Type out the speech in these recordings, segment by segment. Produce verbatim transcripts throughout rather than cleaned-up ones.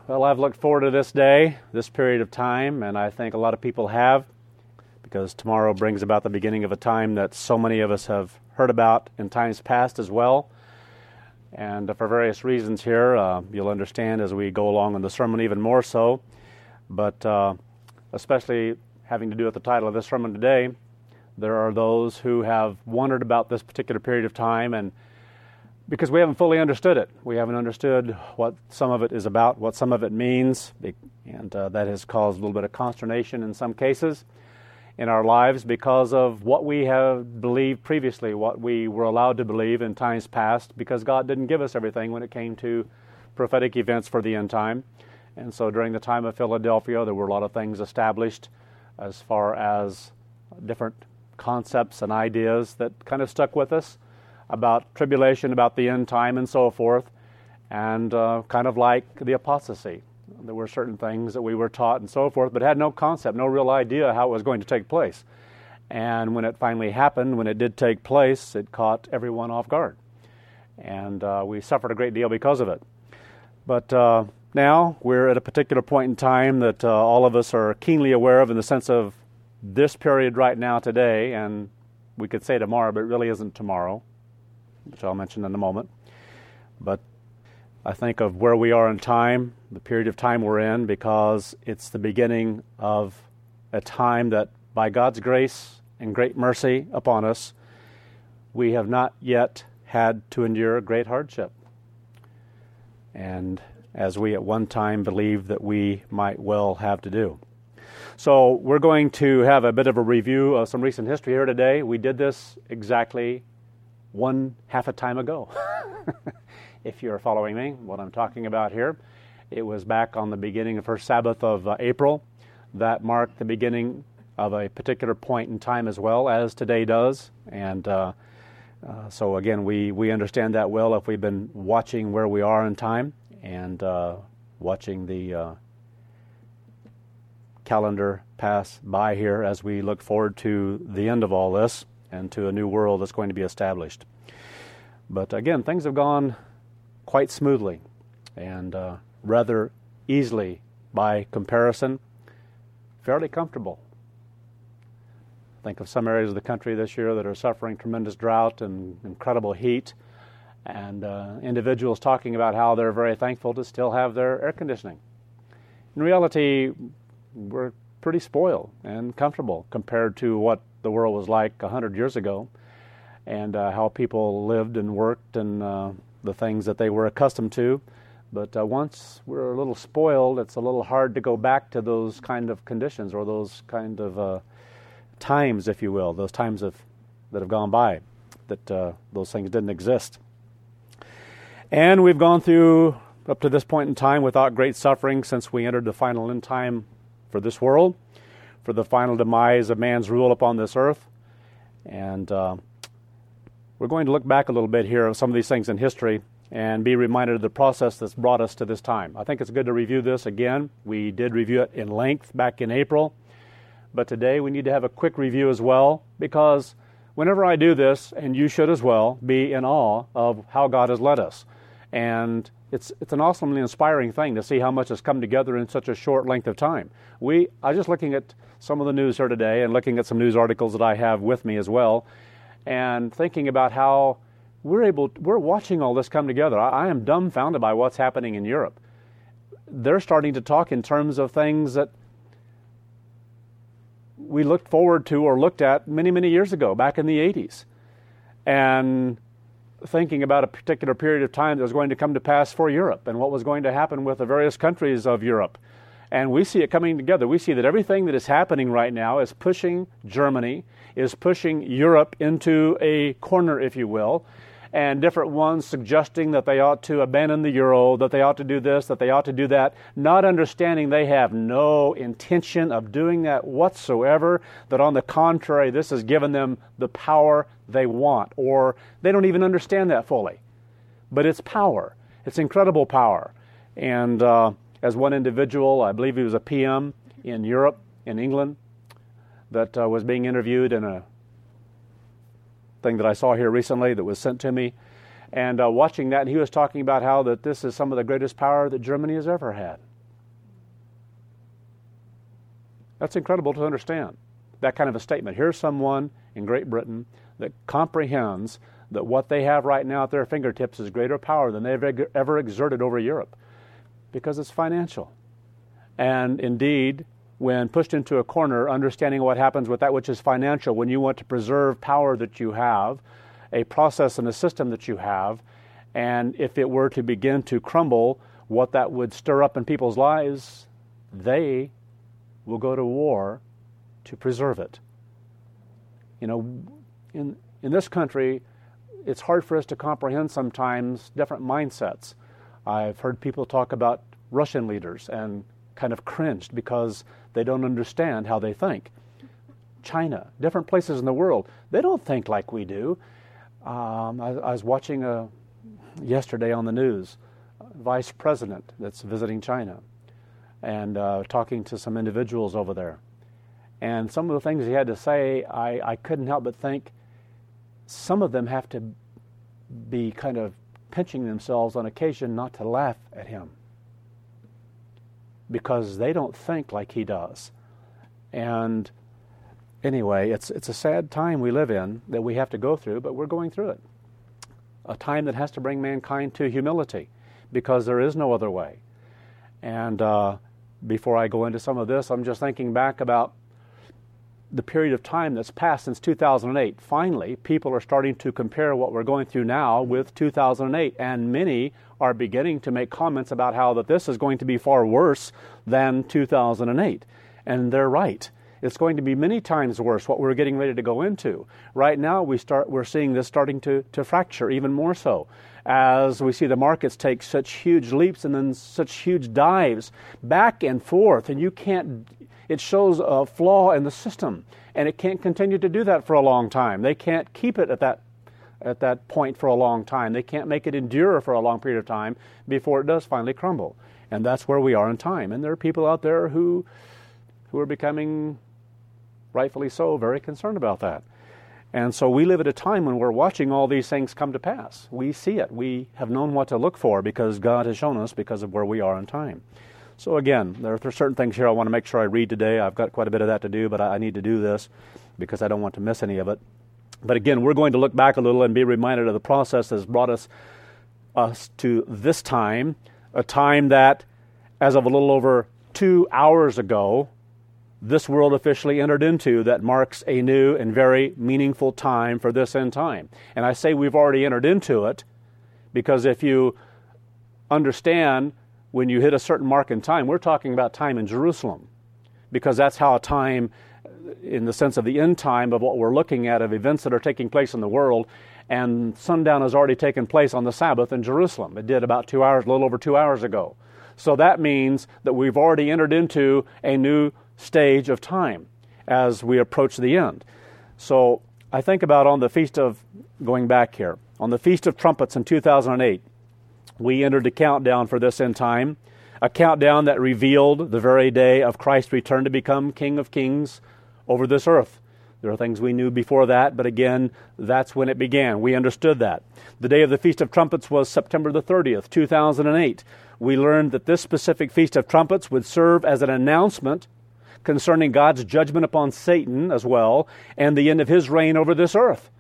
Well, I've looked forward to this day, this period of time, and I think a lot of people have, because tomorrow brings about the beginning of a time that so many of us have heard about in times past as well. And for various reasons here, uh, you'll understand as we go along in the sermon even more so, but uh, especially having to do with the title of this sermon today, there are those who have wondered about this particular period of time, and because we haven't fully understood it. We haven't understood what some of it is about, what some of it means, and uh, that has caused a little bit of consternation in some cases in our lives because of what we have believed previously, what we were allowed to believe in times past, because God didn't give us everything when it came to prophetic events for the end time. And so during the time of Philadelphia, there were a lot of things established as far as different concepts and ideas that kind of stuck with us about tribulation, about the end time, and so forth, and uh, kind of like the apostasy. There were certain things that we were taught and so forth, but had no concept, no real idea how it was going to take place. And when it finally happened, when it did take place, it caught everyone off guard. And uh, we suffered a great deal because of it. But uh, now we're at a particular point in time that uh, all of us are keenly aware of in the sense of this period right now today, and we could say tomorrow, but it really isn't tomorrow, which I'll mention in a moment. But I think of where we are in time, the period of time we're in, because it's the beginning of a time that, by God's grace and great mercy upon us, we have not yet had to endure great hardship. And as we at one time believed that we might well have to do. So we're going to have a bit of a review of some recent history here today. We did this exactly one half a time ago. If you're following me, what I'm talking about here, it was back on the beginning of first Sabbath of uh, April. That marked the beginning of a particular point in time as well, as today does. And uh, uh, so again, we, we understand that well if we've been watching where we are in time and uh, watching the uh, calendar pass by here as we look forward to the end of all this and to a new world that's going to be established. But again, things have gone quite smoothly and uh, rather easily by comparison, fairly comfortable. Think of some areas of the country this year that are suffering tremendous drought and incredible heat, and uh, individuals talking about how they're very thankful to still have their air conditioning. In reality, we're pretty spoiled and comfortable compared to what the world was like a hundred years ago, and uh, how people lived and worked and uh, the things that they were accustomed to. But uh, once we're a little spoiled, it's a little hard to go back to those kind of conditions or those kind of uh, times, if you will, those times of, that have gone by, that uh, those things didn't exist. And we've gone through, up to this point in time, without great suffering since we entered the final end time for this world, for the final demise of man's rule upon this earth. And uh, we're going to look back a little bit here at some of these things in history and be reminded of the process that's brought us to this time. I think it's good to review this again. We did review it in length back in April, but today we need to have a quick review as well, because whenever I do this, and you should as well, be in awe of how God has led us. And it's it's an awesomely inspiring thing to see how much has come together in such a short length of time. We I was just looking at some of the news here today and looking at some news articles that I have with me as well, and thinking about how we're able, we're watching all this come together. I, I am dumbfounded by what's happening in Europe. They're starting to talk in terms of things that we looked forward to or looked at many, many years ago, back in the eighties. And thinking about a particular period of time that was going to come to pass for Europe and what was going to happen with the various countries of Europe. And we see it coming together. We see that everything that is happening right now is pushing Germany, is pushing Europe into a corner, if you will, and different ones suggesting that they ought to abandon the euro, that they ought to do this, that they ought to do that, not understanding they have no intention of doing that whatsoever, that on the contrary, this has given them the power they want, or they don't even understand that fully. But it's power. It's incredible power. And uh, as one individual, I believe he was a P M in Europe, in England, that uh, was being interviewed in a thing that I saw here recently that was sent to me, and uh, watching that, and he was talking about how that this is some of the greatest power that Germany has ever had. That's incredible to understand, that kind of a statement. Here's someone in Great Britain that comprehends that what they have right now at their fingertips is greater power than they've ever exerted over Europe, because it's financial. And indeed, when pushed into a corner, understanding what happens with that which is financial, when you want to preserve power that you have, a process and a system that you have, and if it were to begin to crumble, what that would stir up in people's lives, they will go to war to preserve it. You know, in in this country, it's hard for us to comprehend sometimes different mindsets. I've heard people talk about Russian leaders and kind of cringed because they don't understand how they think. China, different places in the world, they don't think like we do. Um, I, I was watching a, yesterday on the news, a vice president that's visiting China and uh, talking to some individuals over there. And some of the things he had to say, I, I couldn't help but think some of them have to be kind of pinching themselves on occasion not to laugh at him, because they don't think like he does. And anyway, it's it's a sad time we live in that we have to go through, but we're going through it. A time that has to bring mankind to humility, because there is no other way. And uh, before I go into some of this, I'm just thinking back about the period of time that's passed since two thousand eight. Finally, people are starting to compare what we're going through now with two thousand eight, and many are beginning to make comments about how that this is going to be far worse than two thousand eight. And they're right. It's going to be many times worse, what we're getting ready to go into. Right now, we start, we're seeing this starting to, to fracture even more so, as we see the markets take such huge leaps and then such huge dives back and forth, and you can't, it shows a flaw in the system, and it can't continue to do that for a long time. They can't keep it at that at that point for a long time. They can't make it endure for a long period of time before it does finally crumble. And that's where we are in time. And there are people out there who who are becoming, rightfully so, very concerned about that. And so we live at a time when we're watching all these things come to pass. We see it. We have known what to look for because God has shown us, because of where we are in time. So again, there are, there are certain things here I want to make sure I read today. I've got quite a bit of that to do, but I, I need to do this because I don't want to miss any of it. But again, we're going to look back a little and be reminded of the process that has brought us, us to this time, a time that, as of a little over two hours ago, this world officially entered into, that marks a new and very meaningful time for this end time. And I say we've already entered into it because if you understand when you hit a certain mark in time, we're talking about time in Jerusalem, because that's how a time, in the sense of the end time of what we're looking at, of events that are taking place in the world, and sundown has already taken place on the Sabbath in Jerusalem. It did about two hours, a little over two hours ago. So that means that we've already entered into a new stage of time as we approach the end. So I think about on the Feast of, going back here, on the Feast of Trumpets in two thousand eight, we entered a countdown for this end time, a countdown that revealed the very day of Christ's return to become King of Kings over this earth. There are things we knew before that, but again, that's when it began. We understood that. The day of the Feast of Trumpets was September the thirtieth, two thousand eight. We learned that this specific Feast of Trumpets would serve as an announcement concerning God's judgment upon Satan as well, and the end of his reign over this earth.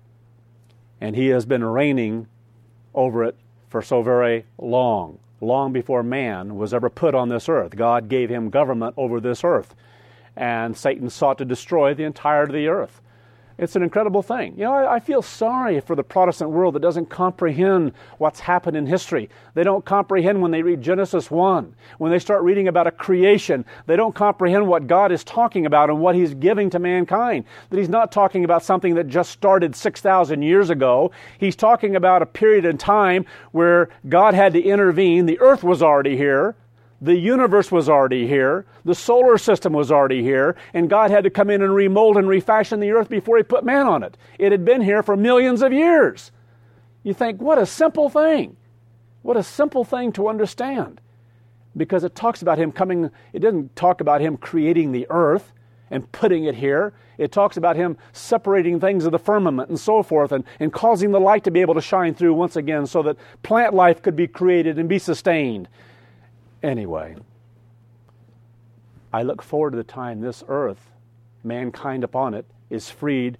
And he has been reigning over it for so very long, long before man was ever put on this earth. God gave him government over this earth, and Satan sought to destroy the entirety of the earth. It's an incredible thing. You know, I, I feel sorry for the Protestant world that doesn't comprehend what's happened in history. They don't comprehend when they read Genesis one. When they start reading about a creation, they don't comprehend what God is talking about and what He's giving to mankind. That He's not talking about something that just started six thousand years ago. He's talking about a period in time where God had to intervene. The earth was already here. The universe was already here. The solar system was already here. And God had to come in and remold and refashion the earth before He put man on it. It had been here for millions of years. You think, what a simple thing. What a simple thing to understand. Because it talks about Him coming, it doesn't talk about Him creating the earth and putting it here. It talks about Him separating things of the firmament and so forth, and, and causing the light to be able to shine through once again so that plant life could be created and be sustained. Anyway, I look forward to the time this earth, mankind upon it, is freed,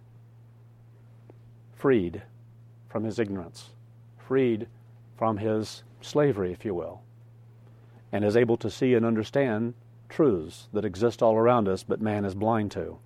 freed from his ignorance, freed from his slavery, if you will, and is able to see and understand truths that exist all around us, but man is blind to.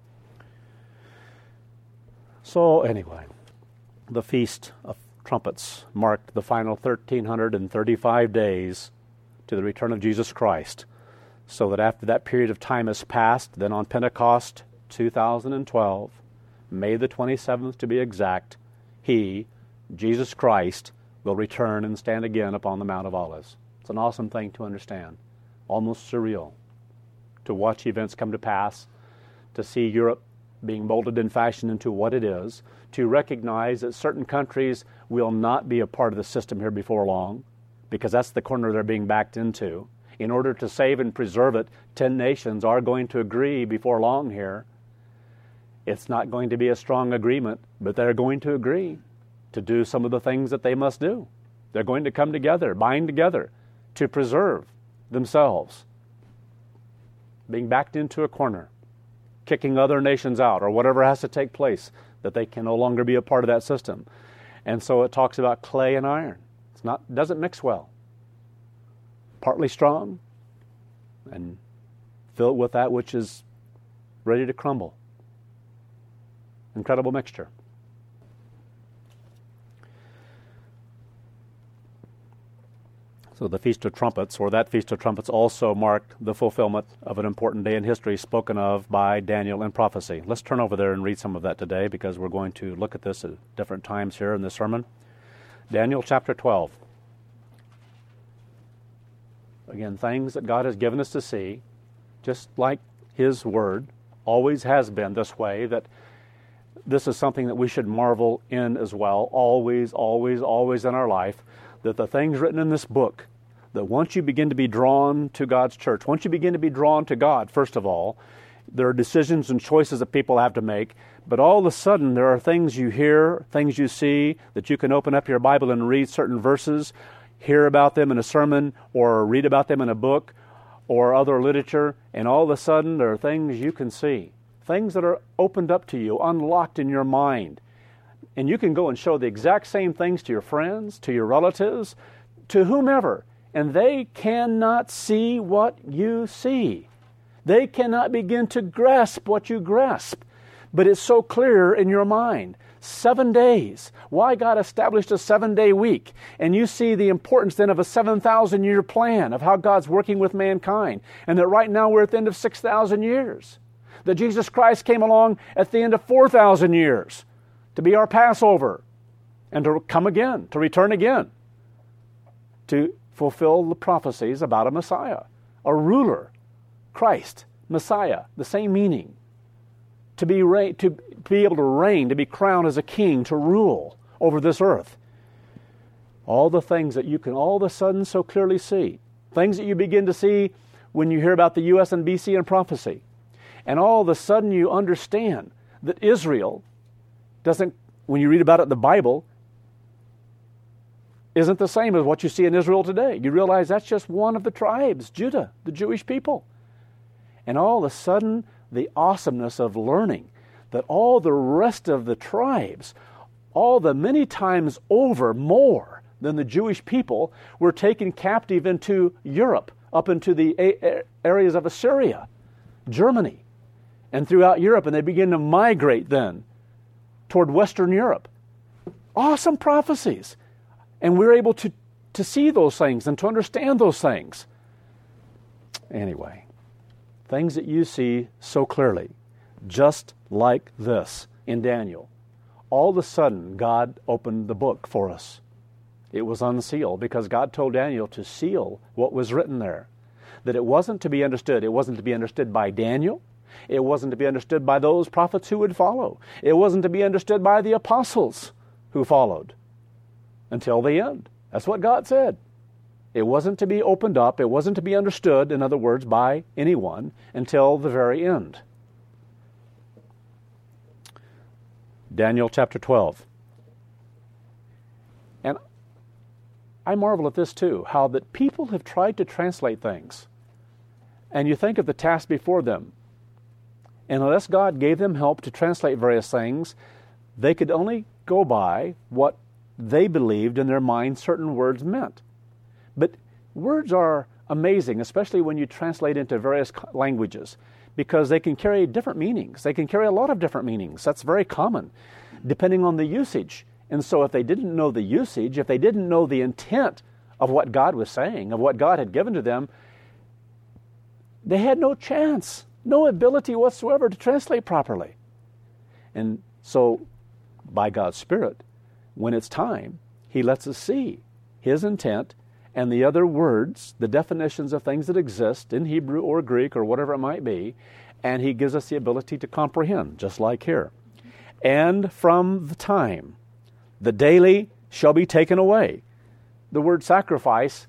So anyway, the Feast of Trumpets marked the final one thousand three hundred thirty-five days to the return of Jesus Christ, so that after that period of time has passed, then on Pentecost two thousand twelve, May the twenty-seventh to be exact, He, Jesus Christ, will return and stand again upon the Mount of Olives. It's an awesome thing to understand, almost surreal, to watch events come to pass, to see Europe being molded and fashioned into what it is, to recognize that certain countries will not be a part of the system here before long, because that's the corner they're being backed into. In order to save and preserve it, ten nations are going to agree before long here. It's not going to be a strong agreement, but they're going to agree to do some of the things that they must do. They're going to come together, bind together, to preserve themselves, being backed into a corner, kicking other nations out, or whatever has to take place, that they can no longer be a part of that system. And so it talks about clay and iron. It's not, doesn't mix well. Partly strong and filled with that which is ready to crumble. Incredible mixture. So the Feast of Trumpets, or that Feast of Trumpets, also marked the fulfillment of an important day in history spoken of by Daniel in prophecy. Let's turn over there and read some of that today, because we're going to look at this at different times here in this sermon. Daniel chapter twelve. Again, things that God has given us to see, just like His Word always has been this way, that this is something that we should marvel in as well, always, always, always in our life, that the things written in this book, that once you begin to be drawn to God's church, once you begin to be drawn to God, first of all, there are decisions and choices that people have to make, but all of a sudden there are things you hear, things you see, that you can open up your Bible and read certain verses, hear about them in a sermon, or read about them in a book, or other literature, and all of a sudden there are things you can see, things that are opened up to you, unlocked in your mind. And you can go and show the exact same things to your friends, to your relatives, to whomever, and they cannot see what you see. They cannot begin to grasp what you grasp. But it's so clear in your mind. Seven days. Why God established a seven-day week? And you see the importance then of a seven thousand year plan of how God's working with mankind. And that right now we're at the end of six thousand years. That Jesus Christ came along at the end of four thousand years to be our Passover and to come again, to return again, to fulfill the prophecies about a Messiah, a ruler, Christ, Messiah, the same meaning. To be, re- to be able to reign, to be crowned as a king, to rule over this earth. All the things that you can all of a sudden so clearly see. Things that you begin to see when you hear about the U S and B C and prophecy. And all of a sudden you understand that Israel doesn't, when you read about it in the Bible, isn't the same as what you see in Israel today. You realize that's just one of the tribes, Judah, the Jewish people. And all of a sudden, the awesomeness of learning that all the rest of the tribes, all the many times over more than the Jewish people, were taken captive into Europe, up into the a- areas of Assyria, Germany, and throughout Europe, and they begin to migrate then toward Western Europe. Awesome prophecies. And we're able to, to see those things and to understand those things. Anyway, things that you see so clearly, just like this in Daniel. All of a sudden, God opened the book for us. It was unsealed because God told Daniel to seal what was written there. That it wasn't to be understood. It wasn't to be understood by Daniel. It wasn't to be understood by those prophets who would follow. It wasn't to be understood by the apostles who followed until the end. That's what God said. It wasn't to be opened up. It wasn't to be understood, in other words, by anyone until the very end. Daniel chapter twelve. And I marvel at this too, how that people have tried to translate things. And you think of the task before them. And unless God gave them help to translate various things, they could only go by what they believed in their mind certain words meant. But words are amazing, especially when you translate into various languages, because they can carry different meanings. They can carry a lot of different meanings. That's very common, depending on the usage. And so if they didn't know the usage, if they didn't know the intent of what God was saying, of what God had given to them, they had no chance, no ability whatsoever to translate properly. And so, by God's Spirit, when it's time, He lets us see His intent and the other words, the definitions of things that exist in Hebrew or Greek or whatever it might be, and He gives us the ability to comprehend, just like here. And from the time, the daily shall be taken away. The word sacrifice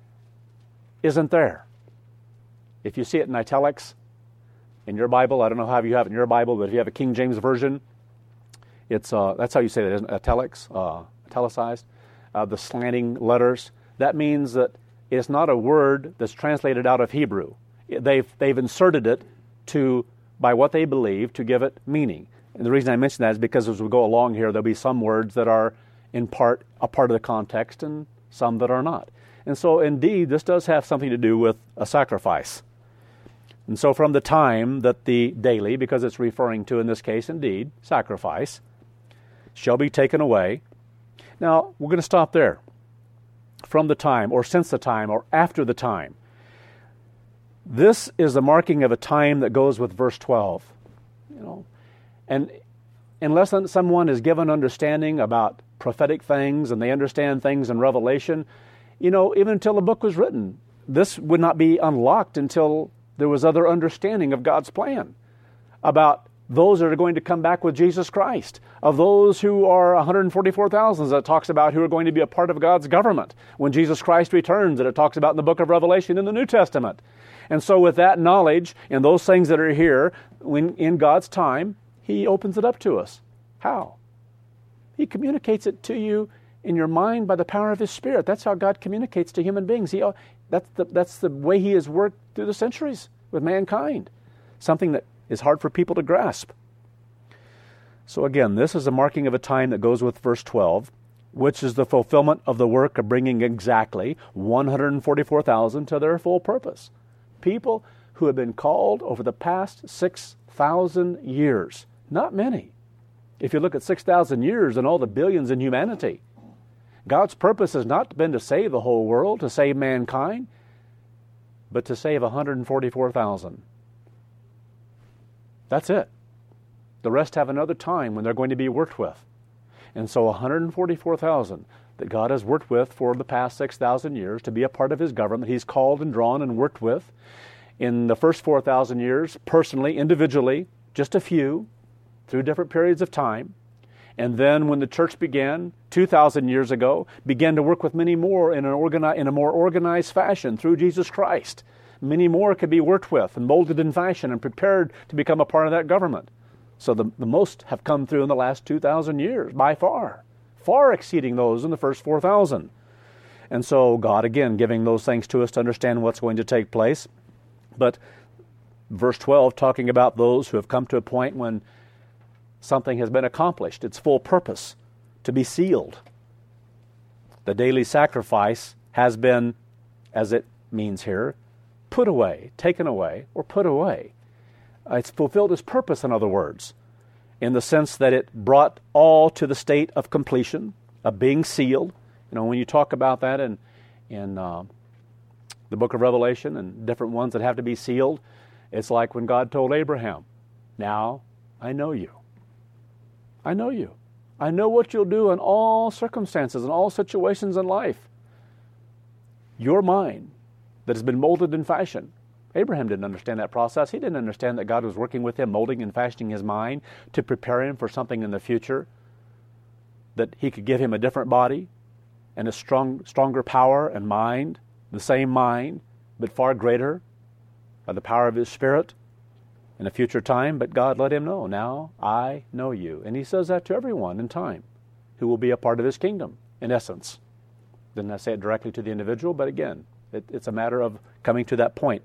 isn't there. If you see it in italics in your Bible, I don't know how you have it in your Bible, but if you have a King James Version, it's uh, that's how you say that, isn't it? Italics, uh, italicized, uh, the slanting letters. That means that it's not a word that's translated out of Hebrew. They've they've inserted it to by what they believe to give it meaning. And the reason I mention that is because as we go along here, there'll be some words that are in part a part of the context and some that are not. And so indeed, this does have something to do with a sacrifice. And so from the time that the daily, because it's referring to in this case indeed, sacrifice, shall be taken away. Now, we're going to stop there. From the time, or since the time, or after the time. This is the marking of a time that goes with verse twelve. You know, and unless someone is given understanding about prophetic things and they understand things in Revelation, you know, even until the book was written, this would not be unlocked until there was other understanding of God's plan about those that are going to come back with Jesus Christ, of those who are one hundred forty-four thousand that it talks about who are going to be a part of God's government when Jesus Christ returns, that it talks about in the book of Revelation in the New Testament. And so with that knowledge and those things that are here, when in God's time, He opens it up to us. How? He communicates it to you in your mind by the power of His Spirit. That's how God communicates to human beings. He, that's, the, that's the way He has worked through the centuries with mankind. Something that is hard for people to grasp. So again, this is a marking of a time that goes with verse twelve, which is the fulfillment of the work of bringing exactly one hundred forty-four thousand to their full purpose. People who have been called over the past six thousand years. Not many. If you look at six thousand years and all the billions in humanity, God's purpose has not been to save the whole world, to save mankind, but to save one hundred forty-four thousand. That's it. The rest have another time when they're going to be worked with. And so one hundred forty-four thousand that God has worked with for the past six thousand years to be a part of His government, He's called and drawn and worked with. In the first four thousand years, personally, individually, just a few, through different periods of time. And then when the church began, two thousand years ago, began to work with many more in, an organi- in a more organized fashion through Jesus Christ. Many more could be worked with and molded in fashion and prepared to become a part of that government. So the, the most have come through in the last two thousand years, by far, far exceeding those in the first four thousand. And so God, again, giving those things to us to understand what's going to take place. But verse twelve, talking about those who have come to a point when something has been accomplished, its full purpose, to be sealed. The daily sacrifice has been, as it means here, put away, taken away, or put away. It's fulfilled its purpose, in other words, in the sense that it brought all to the state of completion, of being sealed. You know, when you talk about that in, in uh, the book of Revelation and different ones that have to be sealed, it's like when God told Abraham, "Now I know you. I know you. I know what you'll do in all circumstances, in all situations in life. Your mind that has been molded in fashion." Abraham didn't understand that process. He didn't understand that God was working with him, molding and fashioning his mind to prepare him for something in the future, that He could give him a different body and a strong, stronger power and mind, the same mind, but far greater by the power of His Spirit in a future time. But God let him know, "Now I know you." And He says that to everyone in time who will be a part of His kingdom, in essence. Didn't I say it directly to the individual? But again, it, it's a matter of coming to that point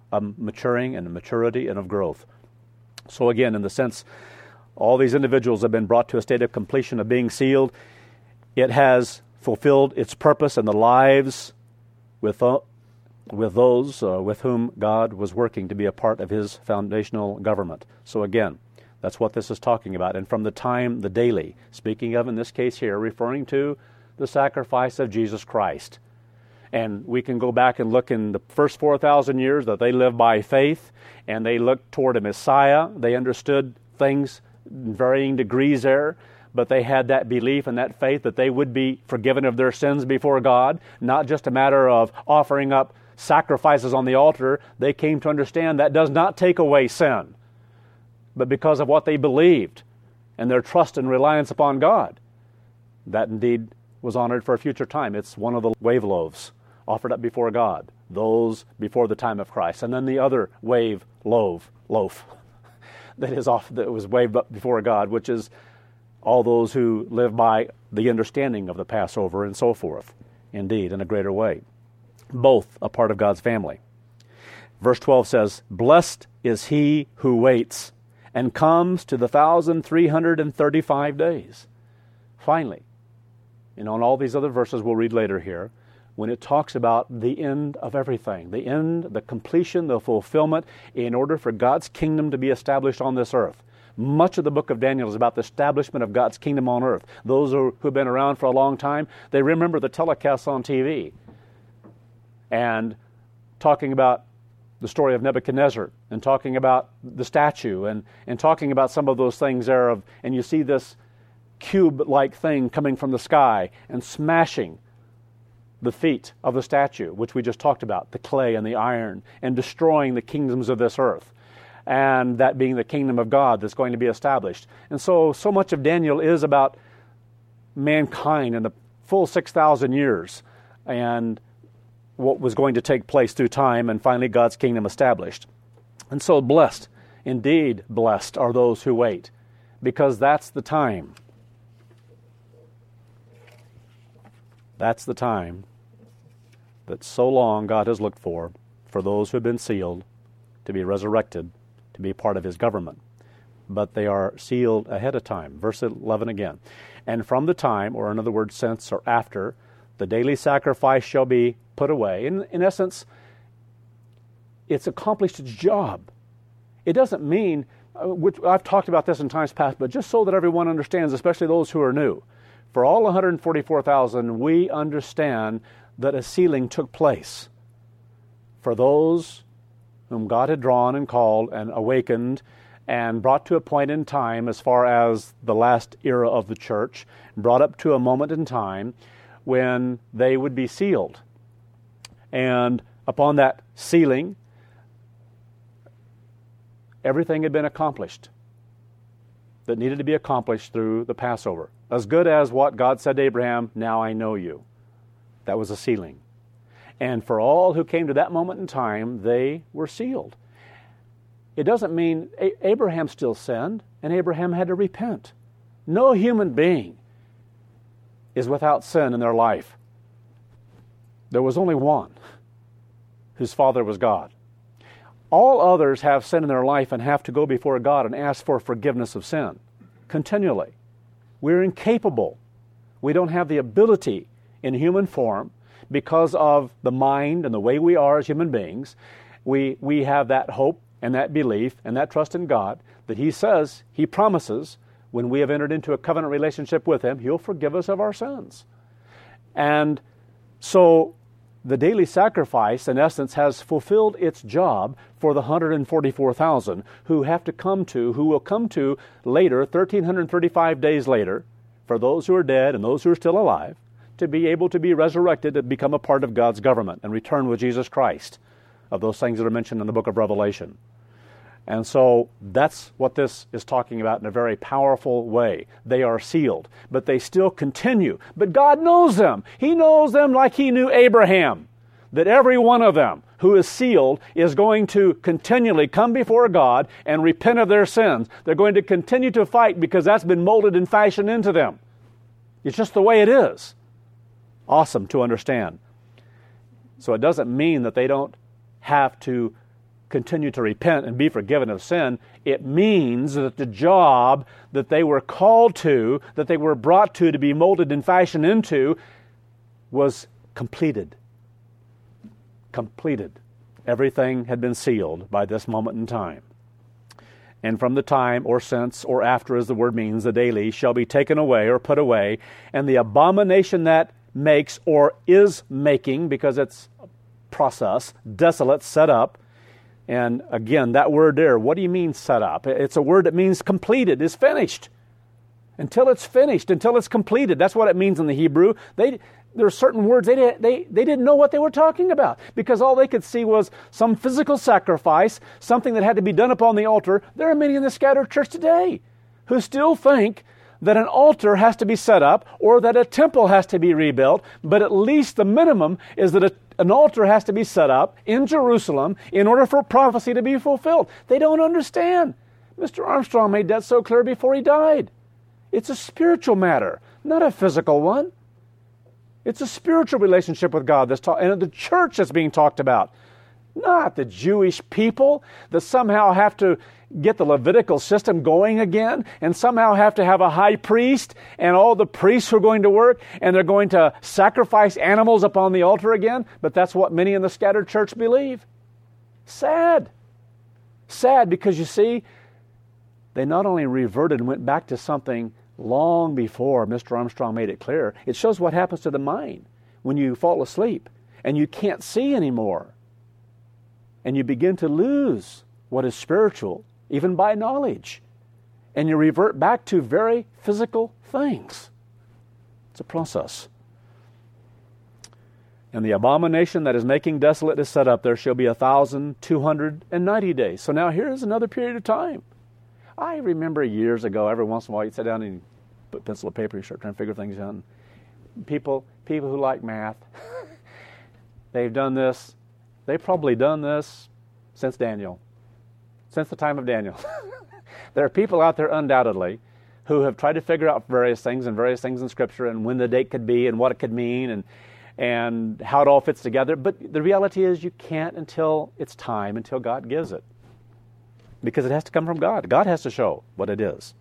of maturing and maturity and of growth. So again, in the sense, all these individuals have been brought to a state of completion of being sealed. It has fulfilled its purpose in the lives with, uh, with those uh, with whom God was working to be a part of his foundational government. So again, that's what this is talking about. And from the time, the daily, speaking of in this case here, referring to the sacrifice of Jesus Christ. And we can go back and look in the first four thousand years that they lived by faith, and they looked toward a Messiah. They understood things in varying degrees there, but they had that belief and that faith that they would be forgiven of their sins before God, not just a matter of offering up sacrifices on the altar. They came to understand that does not take away sin, but because of what they believed and their trust and reliance upon God, that indeed was honored for a future time. It's one of the wave loaves offered up before God, those before the time of Christ. And then the other wave loaf, loaf that is off, that was waved up before God, which is all those who live by the understanding of the Passover and so forth, indeed, in a greater way. Both a part of God's family. Verse twelve says, "Blessed is he who waits and comes to the one thousand three hundred thirty-five days." Finally, and on all these other verses we'll read later here, when it talks about the end of everything, the end, the completion, the fulfillment, in order for God's kingdom to be established on this earth. Much of the book of Daniel is about the establishment of God's kingdom on earth. Those who have been around for a long time, they remember the telecasts on T V and talking about the story of Nebuchadnezzar and talking about the statue and, and talking about some of those things there. Of, and you see this cube-like thing coming from the sky and smashing the feet of the statue, which we just talked about, the clay and the iron, and destroying the kingdoms of this earth, and that being the kingdom of God that's going to be established. And so, so much of Daniel is about mankind in the full six thousand years and what was going to take place through time, and finally God's kingdom established. And so blessed, indeed blessed, are those who wait, because that's the time. That's the time that so long God has looked for, for those who have been sealed, to be resurrected, to be part of his government. But they are sealed ahead of time. Verse eleven again. "And from the time," or in other words, since or after, "the daily sacrifice shall be put away." In, in essence, it's accomplished its job. It doesn't mean, uh, which I've talked about this in times past, but just so that everyone understands, especially those who are new, for all one hundred forty-four thousand, we understand that a sealing took place for those whom God had drawn and called and awakened and brought to a point in time as far as the last era of the church, brought up to a moment in time when they would be sealed. And upon that sealing, everything had been accomplished that needed to be accomplished through the Passover. As good as what God said to Abraham, "Now I know you." That was a sealing. And for all who came to that moment in time, they were sealed. It doesn't mean A- Abraham still sinned, and Abraham had to repent. No human being is without sin in their life. There was only one, whose father was God. All others have sin in their life and have to go before God and ask for forgiveness of sin continually. We're incapable. We don't have the ability in human form because of the mind and the way we are as human beings. We, we have that hope and that belief and that trust in God that He says, He promises, when we have entered into a covenant relationship with Him, He'll forgive us of our sins. And so the daily sacrifice, in essence, has fulfilled its job for the one hundred forty-four thousand who have to come to, who will come to later, one thousand three hundred thirty-five days later, for those who are dead and those who are still alive, to be able to be resurrected and become a part of God's government and return with Jesus Christ, of those things that are mentioned in the book of Revelation. And so that's what this is talking about in a very powerful way. They are sealed, but they still continue. But God knows them. He knows them like He knew Abraham, that every one of them who is sealed is going to continually come before God and repent of their sins. They're going to continue to fight because that's been molded and fashioned into them. It's just the way it is. Awesome to understand. So it doesn't mean that they don't have to continue to repent and be forgiven of sin. It means that the job that they were called to, that they were brought to to be molded and fashioned into, was completed. Completed. Everything had been sealed by this moment in time. And from the time, or since, or after, as the word means, the daily, shall be taken away or put away, and the abomination that makes or is making, because it's a process, desolate, set up. And again, that word there, what do you mean set up? It's a word that means completed, is finished. Until it's finished, until it's completed. That's what it means in the Hebrew. They There are certain words they, did, they, they didn't know what they were talking about, because all they could see was some physical sacrifice, something that had to be done upon the altar. There are many in the scattered church today who still think that an altar has to be set up or that a temple has to be rebuilt, but at least the minimum is that a, an altar has to be set up in Jerusalem in order for prophecy to be fulfilled. They don't understand. Mister Armstrong made that so clear before he died. It's a spiritual matter, not a physical one. It's a spiritual relationship with God that's taught, and the church that's being talked about, not the Jewish people that somehow have to get the Levitical system going again and somehow have to have a high priest and all the priests who are going to work and they're going to sacrifice animals upon the altar again. But that's what many in the scattered church believe. Sad. Sad because, you see, they not only reverted and went back to something long before Mister Armstrong made it clear. It shows what happens to the mind when you fall asleep and you can't see anymore. And you begin to lose what is spiritual, even by knowledge. And you revert back to very physical things. It's a process. And the abomination that is making desolate is set up. There shall be a thousand two hundred and ninety days. So now here's another period of time. I remember years ago, every once in a while, you'd sit down and put pencil and paper, you start trying to figure things out. And people, people who like math, they've done this. They've probably done this since Daniel, since the time of Daniel. There are people out there undoubtedly who have tried to figure out various things and various things in Scripture and when the date could be and what it could mean and and how it all fits together. But the reality is you can't until it's time, until God gives it. Because it has to come from God. God has to show what it is.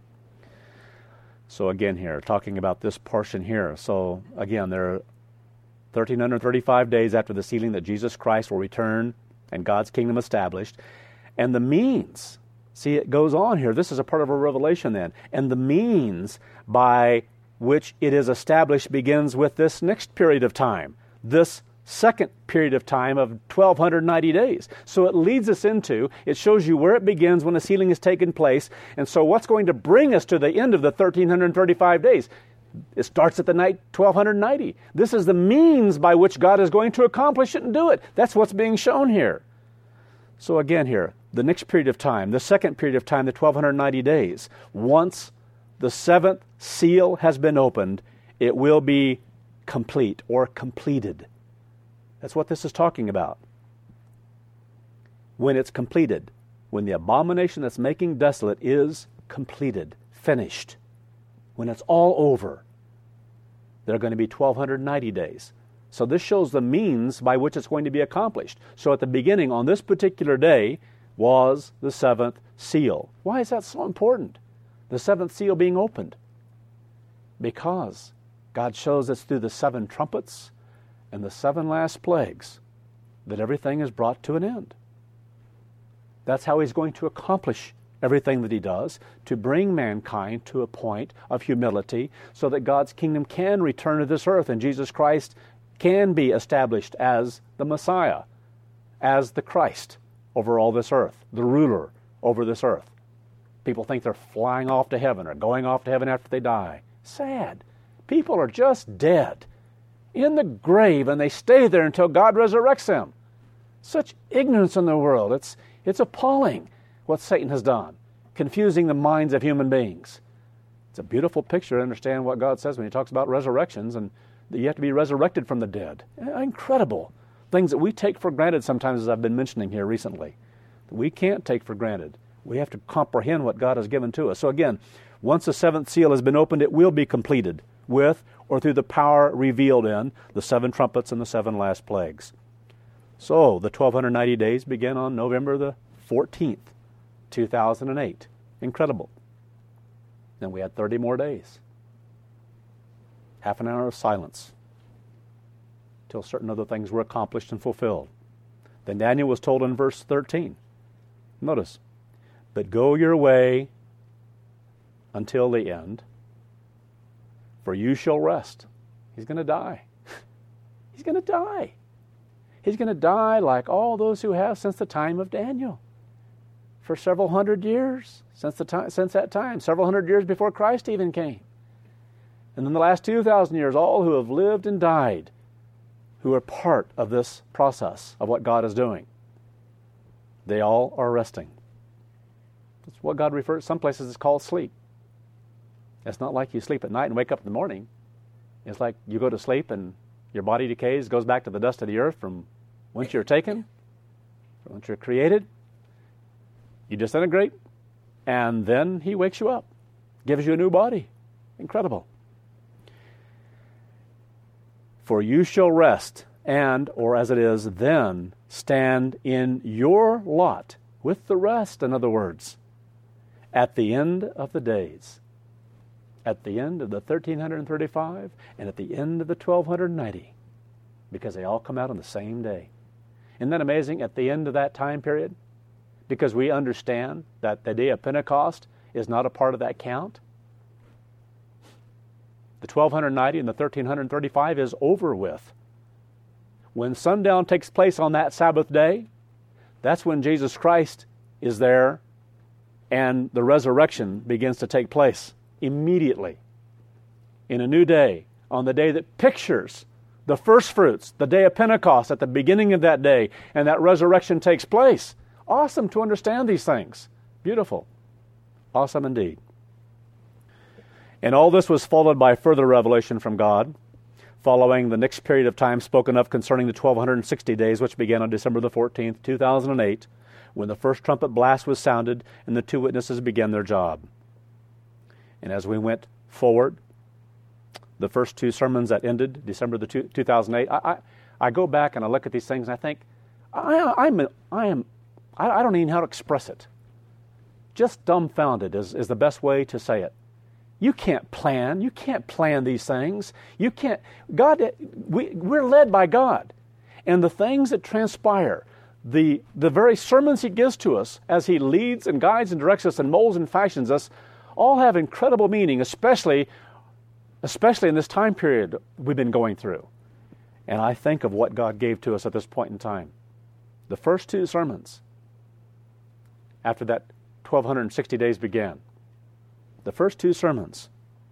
So again here, talking about this portion here. So again, there are one thousand three hundred thirty-five days after the sealing that Jesus Christ will return and God's kingdom established. And the means, see, it goes on here. This is a part of a revelation then. And the means by which it is established begins with this next period of time. This second period of time of twelve ninety days. So it leads us into, it shows you where it begins when the sealing has taken place. And so what's going to bring us to the end of the one thousand three hundred thirty-five days? It starts at the night twelve ninety. This is the means by which God is going to accomplish it and do it. That's what's being shown here. So again here, the next period of time, the second period of time, the twelve ninety days, once the seventh seal has been opened, it will be complete or completed. That's what this is talking about. When it's completed, when the abomination that's making desolate is completed, finished, when it's all over, there are going to be twelve ninety days. So this shows the means by which it's going to be accomplished. So at the beginning, on this particular day, was the seventh seal. Why is that so important? The seventh seal being opened. Because God shows us through the seven trumpets and the seven last plagues that everything is brought to an end. That's how He's going to accomplish everything that He does, to bring mankind to a point of humility so that God's kingdom can return to this earth and Jesus Christ can be established as the Messiah, as the Christ over all this earth, the ruler over this earth. People think they're flying off to heaven or going off to heaven after they die. Sad. People are just dead in the grave, and they stay there until God resurrects them. Such ignorance in the world. It's, it's appalling what Satan has done, confusing the minds of human beings. It's a beautiful picture to understand what God says when He talks about resurrections and that you have to be resurrected from the dead. Incredible. Things that we take for granted sometimes, as I've been mentioning here recently, that we can't take for granted. We have to comprehend what God has given to us. So again, once the seventh seal has been opened, it will be completed with or through the power revealed in the seven trumpets and the seven last plagues. So the twelve ninety days began on November the fourteenth, two thousand eight. Incredible. Then we had thirty more days. Half an hour of silence till certain other things were accomplished and fulfilled. Then Daniel was told in verse thirteen, notice, but go your way until the end, for you shall rest. He's going to die. He's going to die. He's going to die like all those who have since the time of Daniel, for several hundred years, since the time, since that time, several hundred years before Christ even came. And then the last two thousand years, all who have lived and died, who are part of this process of what God is doing, they all are resting. That's what God refers, some places it's called sleep. It's not like you sleep at night and wake up in the morning. It's like you go to sleep and your body decays, goes back to the dust of the earth from whence you're taken, from whence you're created. You disintegrate, and then He wakes you up, gives you a new body. Incredible. For you shall rest, and, or as it is, then stand in your lot with the rest, in other words, at the end of the days, at the end of the thirteen thirty-five, and at the end of the twelve ninety, because they all come out on the same day. Isn't that amazing? At the end of that time period, because we understand that the day of Pentecost is not a part of that count. The twelve ninety and the thirteen thirty-five is over with. When sundown takes place on that Sabbath day, that's when Jesus Christ is there and the resurrection begins to take place immediately. In a new day, on the day that pictures the first fruits, the day of Pentecost at the beginning of that day, and that resurrection takes place. Awesome to understand these things. Beautiful. Awesome indeed. And all this was followed by further revelation from God, following the next period of time spoken of concerning the twelve sixty days, which began on December the fourteenth, two thousand eight, when the first trumpet blast was sounded and the two witnesses began their job. And as we went forward, the first two sermons that ended December the two, two thousand eight, I, I, I go back and I look at these things and I think, I, I'm, I am, I, I don't even know how to express it. Just dumbfounded is, is the best way to say it. You can't plan. You can't plan these things. You can't. God, we, we're led by God. And the things that transpire, the, the very sermons He gives to us as He leads and guides and directs us and molds and fashions us, all have incredible meaning, especially, especially in this time period we've been going through. And I think of what God gave to us at this point in time. The first two sermons, after that twelve sixty days began, the first two sermons,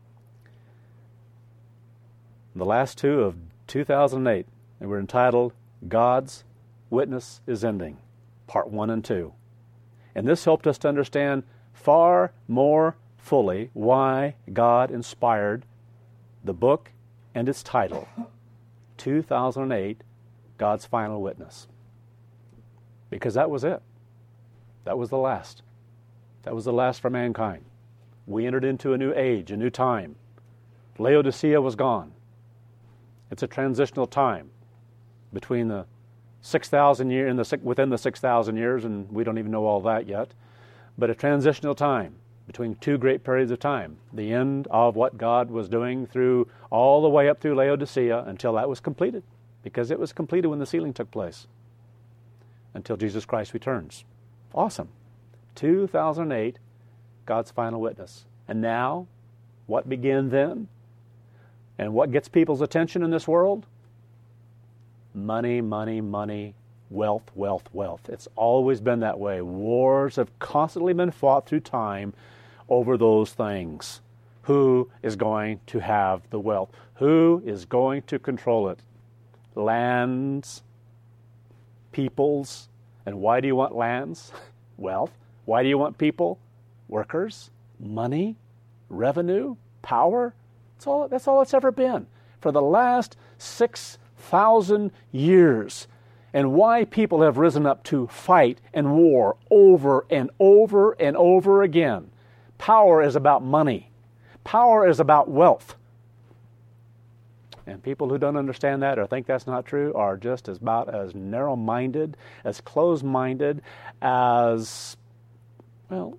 the last two of two thousand eight, they were entitled, God's Witness is Ending, Part one and two. And this helped us to understand far more fully why God inspired the book and its title, two thousand eight, God's Final Witness. Because that was it. That was the last. That was the last for mankind. We entered into a new age, a new time. Laodicea was gone. It's a transitional time between the six thousand year in the within the six thousand years, and we don't even know all that yet. But a transitional time between two great periods of time. The end of what God was doing through all the way up through Laodicea until that was completed, because it was completed when the sealing took place. Until Jesus Christ returns. Awesome. two thousand eight. God's Final Witness. And now, what began then? And what gets people's attention in this world? Money, money, money, wealth, wealth, wealth. It's always been that way. Wars have constantly been fought through time over those things. Who is going to have the wealth? Who is going to control it? Lands, peoples. And why do you want lands? Wealth. Why do you want people? Workers, money, revenue, power. That's all, that's all it's ever been for the last six thousand years. And why people have risen up to fight and war over and over and over again. Power is about money. Power is about wealth. And people who don't understand that or think that's not true are just as about as narrow-minded, as closed-minded, as, well,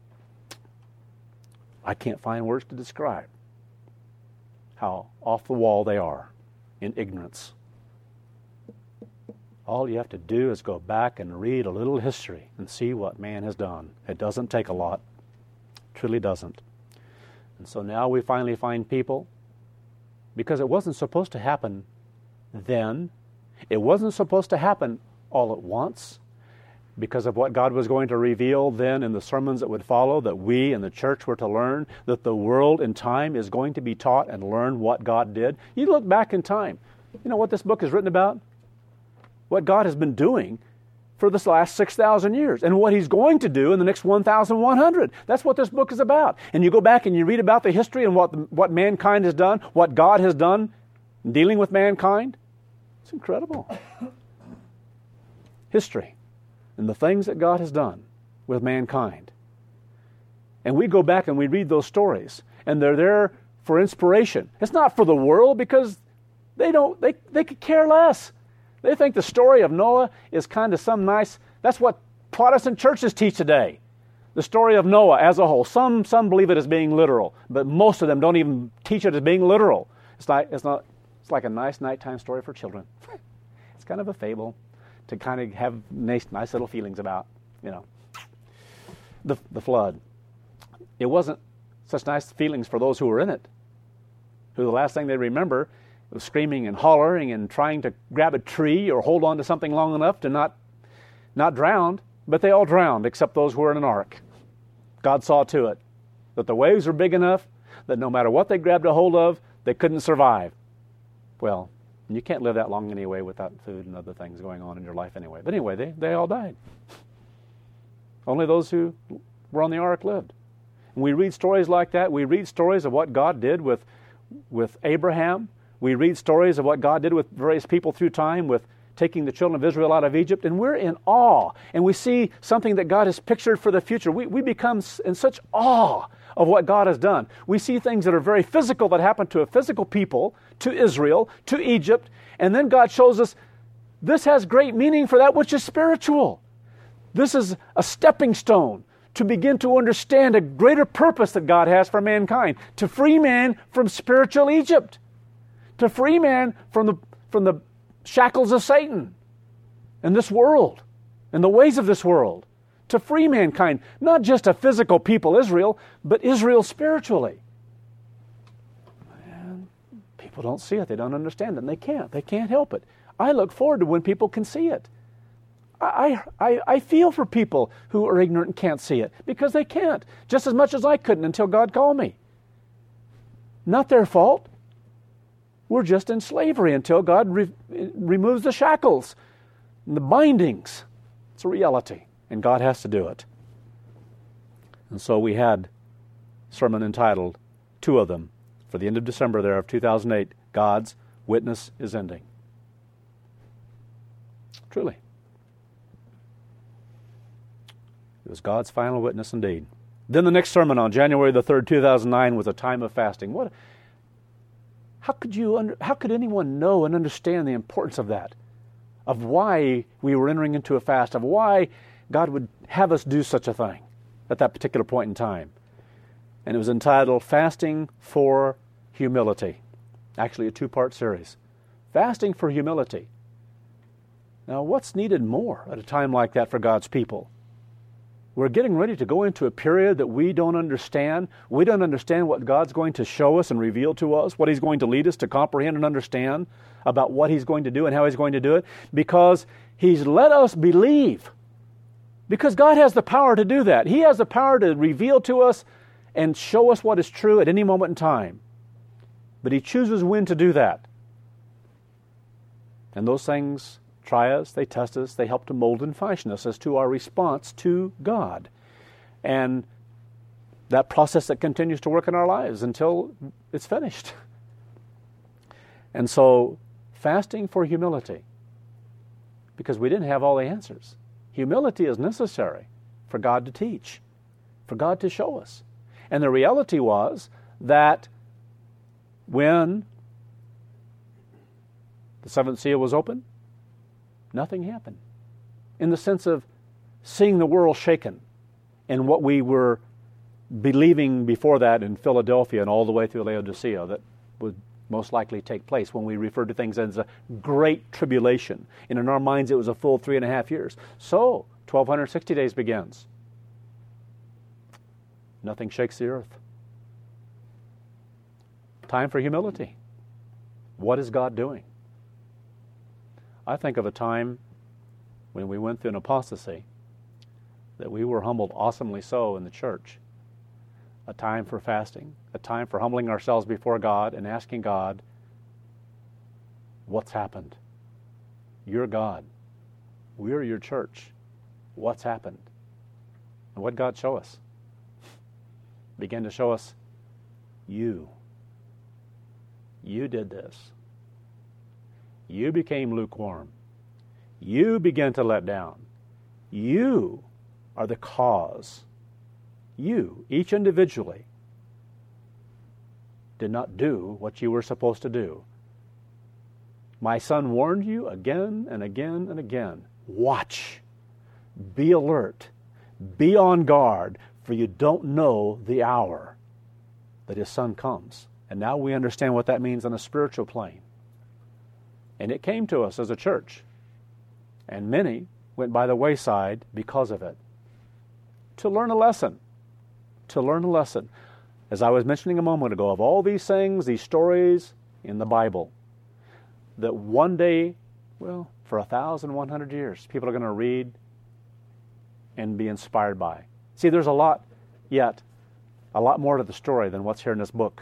I can't find words to describe how off the wall they are in ignorance. All you have to do is go back and read a little history and see what man has done. It doesn't take a lot. It truly doesn't. And so now we finally find people, because it wasn't supposed to happen then. It wasn't supposed to happen all at once, because of what God was going to reveal then in the sermons that would follow, that we in the church were to learn, that the world in time is going to be taught and learn what God did. You look back in time. You know what this book is written about? What God has been doing for this last six thousand years and what He's going to do in the next one thousand one hundred. That's what this book is about. And you go back and you read about the history and what, the, what mankind has done, what God has done in dealing with mankind. It's incredible. History and the things that God has done with mankind. And we go back and we read those stories, and they're there for inspiration. It's not for the world, because they don't, they, they could care less. They think the story of Noah is kind of some nice, that's what Protestant churches teach today. The story of Noah as a whole. Some some believe it as being literal, but most of them don't even teach it as being literal. It's like, it's not, it's like a nice nighttime story for children. It's kind of a fable to kind of have nice, nice little feelings about, you know, the, the flood. It wasn't such nice feelings for those who were in it, who the last thing they remember was screaming and hollering and trying to grab a tree or hold on to something long enough to not, not drown, but they all drowned except those who were in an ark. God saw to it that the waves were big enough that no matter what they grabbed a hold of, they couldn't survive. Well, you can't live that long anyway without food and other things going on in your life anyway. But anyway, they, they all died. Only those who were on the ark lived. And we read stories like that. We read stories of what God did with, with Abraham. We read stories of what God did with various people through time, with taking the children of Israel out of Egypt, and we're in awe. And we see something that God has pictured for the future. We, we become in such awe of what God has done. We see things that are very physical that happen to a physical people, to Israel, to Egypt, and then God shows us this has great meaning for that which is spiritual. This is a stepping stone to begin to understand a greater purpose that God has for mankind, to free man from spiritual Egypt, to free man from the, from the shackles of Satan and this world and the ways of this world, to free mankind, not just a physical people, Israel, but Israel spiritually. And people don't see it. They don't understand it. And they can't. They can't help it. I look forward to when people can see it. I, I, I feel for people who are ignorant and can't see it, because they can't, just as much as I couldn't until God called me. Not their fault. We're just in slavery until God re- removes the shackles and the bindings. It's a reality, and God has to do it. And so we had a sermon entitled, two of them, for the end of December there of two thousand eight, God's Witness is Ending. Truly. It was God's final witness indeed. Then the next sermon on January the third, two thousand nine was a time of fasting. What? How could you? Under, how could anyone know and understand the importance of that? Of why we were entering into a fast? Of why God would have us do such a thing at that particular point in time? And it was entitled Fasting for Humility. Actually, a two-part series. Fasting for humility. Now, what's needed more at a time like that for God's people? We're getting ready to go into a period that we don't understand. We don't understand what God's going to show us and reveal to us, what He's going to lead us to comprehend and understand about what He's going to do and how He's going to do it, because He's let us believe. Because God has the power to do that. He has the power to reveal to us and show us what is true at any moment in time. But He chooses when to do that. And those things try us, they test us, they help to mold and fashion us as to our response to God. And that process that continues to work in our lives until it's finished. And so, fasting for humility, because we didn't have all the answers. Humility is necessary for God to teach, for God to show us. And the reality was that when the seventh seal was opened, nothing happened. In the sense of seeing the world shaken and what we were believing before that in Philadelphia and all the way through Laodicea that would most likely take place when we refer to things as a great tribulation. And in our minds it was a full three and a half years. So, twelve sixty days begins. Nothing shakes the earth. Time for humility. What is God doing? I think of a time when we went through an apostasy that we were humbled awesomely so in the church. A time for fasting, a time for humbling ourselves before God and asking God, what's happened? You're God. We're your church. What's happened? And what did God show us? Began to show us, you. You did this. You became lukewarm. You began to let down. You are the cause. You, each individually, did not do what you were supposed to do. My son warned you again and again and again. Watch. Be alert. Be on guard, for you don't know the hour that his son comes. And now we understand what that means on a spiritual plane. And it came to us as a church. And many went by the wayside because of it. To learn a lesson. To learn a lesson. As I was mentioning a moment ago, of all these things, these stories in the Bible, that one day, well, for a thousand one hundred years, people are going to read and be inspired by. See, there's a lot yet, a lot more to the story than what's here in this book.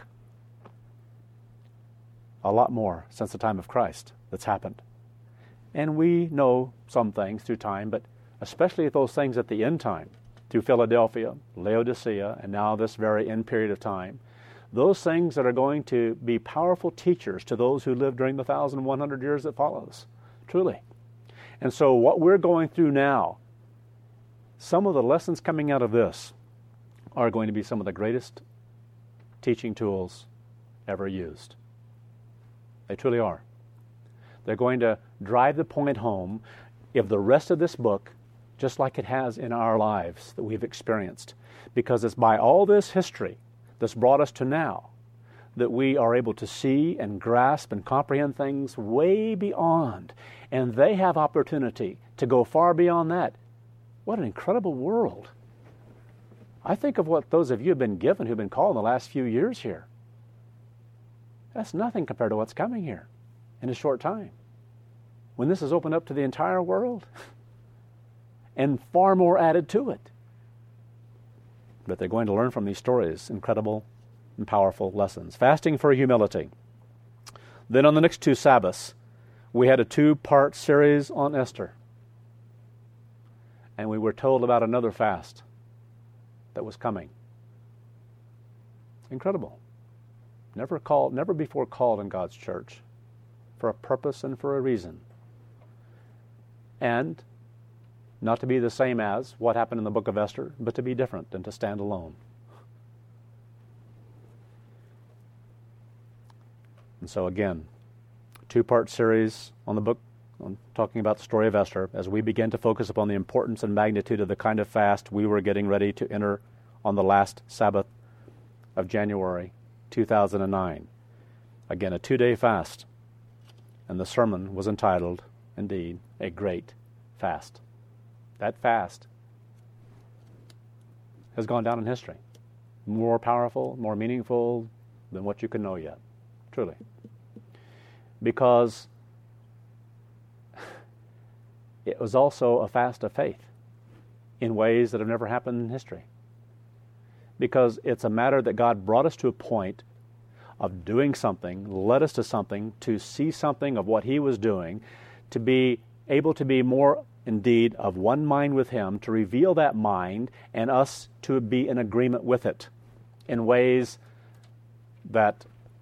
A lot more since the time of Christ that's happened. And we know some things through time, but especially those things at the end time, through Philadelphia, Laodicea, and now this very end period of time, those things that are going to be powerful teachers to those who live during the one thousand one hundred years that follows, truly. And so what we're going through now, some of the lessons coming out of this are going to be some of the greatest teaching tools ever used. They truly are. They're going to drive the point home if the rest of this book, just like it has in our lives that we've experienced, because it's by all this history that's brought us to now that we are able to see and grasp and comprehend things way beyond. And they have opportunity to go far beyond that. What an incredible world. I think of what those of you have been given who've been called in the last few years here. That's nothing compared to what's coming here in a short time. When this is opened up to the entire world, and far more added to it. But they're going to learn from these stories incredible and powerful lessons. Fasting for humility. Then on the next two Sabbaths, we had a two-part series on Esther. And we were told about another fast that was coming. Incredible. Never called, never before called in God's church, for a purpose and for a reason. And not to be the same as what happened in the book of Esther, but to be different and to stand alone. And so again, two-part series on the book, on talking about the story of Esther, as we begin to focus upon the importance and magnitude of the kind of fast we were getting ready to enter on the last Sabbath of January two thousand nine. Again, a two-day fast. And the sermon was entitled, indeed, A Great Fast. That fast has gone down in history. More powerful, more meaningful than what you can know yet. Truly. Because it was also a fast of faith in ways that have never happened in history. Because it's a matter that God brought us to a point of doing something, led us to something, to see something of what He was doing, to be able to be more indeed of one mind with Him, to reveal that mind and us to be in agreement with it in ways that,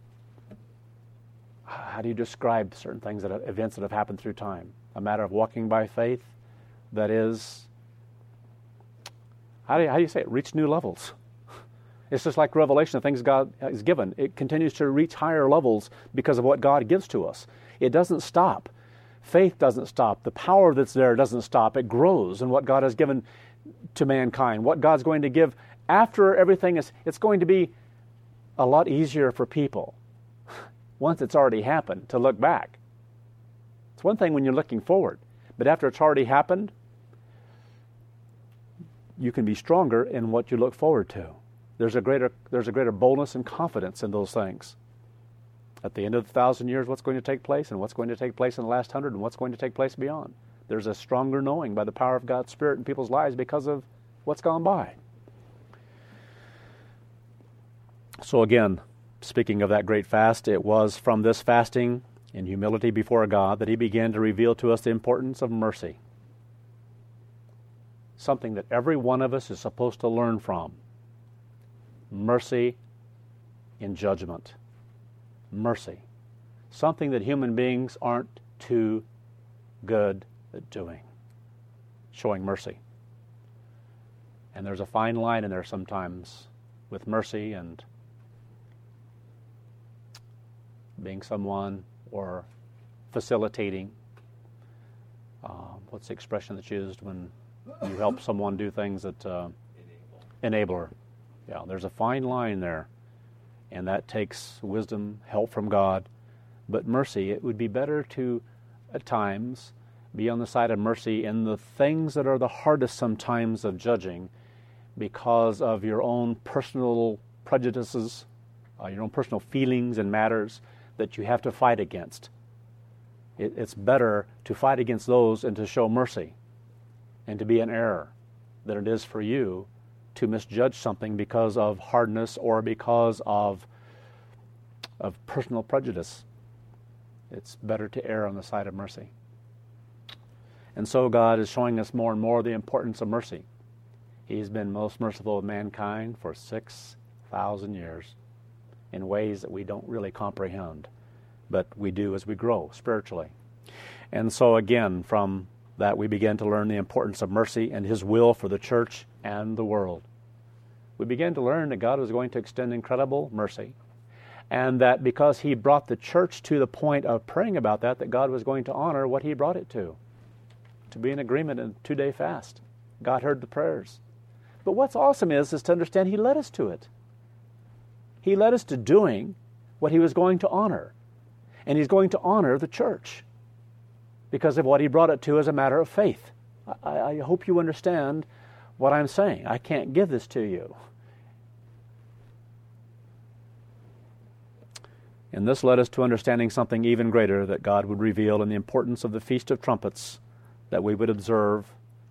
how do you describe certain things, that events that have happened through time? A matter of walking by faith that is, how do you, how do you say it, reach new levels. It's just like revelation of things God has given. It continues to reach higher levels because of what God gives to us. It doesn't stop. Faith doesn't stop. The power that's there doesn't stop. It grows in what God has given to mankind. What God's going to give after everything is, it's going to be a lot easier for people once it's already happened to look back. It's one thing when you're looking forward, but after it's already happened, you can be stronger in what you look forward to. There's a greater there's a greater boldness and confidence in those things. At the end of the thousand years, what's going to take place, and what's going to take place in the last hundred, and what's going to take place beyond. There's a stronger knowing by the power of God's Spirit in people's lives because of what's gone by. So again, speaking of that great fast, it was from this fasting in humility before God that He began to reveal to us the importance of mercy. Something that every one of us is supposed to learn from. Mercy in judgment. Mercy. Something that human beings aren't too good at doing. Showing mercy. And there's a fine line in there sometimes with mercy and being someone or facilitating. Uh, what's the expression that's used when you help someone do things that... Uh, enabler. Yeah, there's a fine line there. And that takes wisdom, help from God. But mercy, it would be better to, at times, be on the side of mercy in the things that are the hardest sometimes of judging because of your own personal prejudices, uh, your own personal feelings and matters that you have to fight against. It, it's better to fight against those and to show mercy and to be in error than it is for you to misjudge something because of hardness or because of of personal prejudice. It's better to err on the side of mercy. And so God is showing us more and more the importance of mercy. He's been most merciful with mankind for six thousand years in ways that we don't really comprehend, but we do as we grow spiritually. And so again, from that we began to learn the importance of mercy and His will for the church and the world. We began to learn that God was going to extend incredible mercy, and that because He brought the church to the point of praying about that, that God was going to honor what He brought it to, to be in agreement in a two-day fast. God heard the prayers. But what's awesome is, is to understand He led us to it. He led us to doing what He was going to honor, and He's going to honor the church because of what He brought it to as a matter of faith. I, I hope you understand what I'm saying. I can't give this to you. And this led us to understanding something even greater that God would reveal in the importance of the Feast of Trumpets that we would observe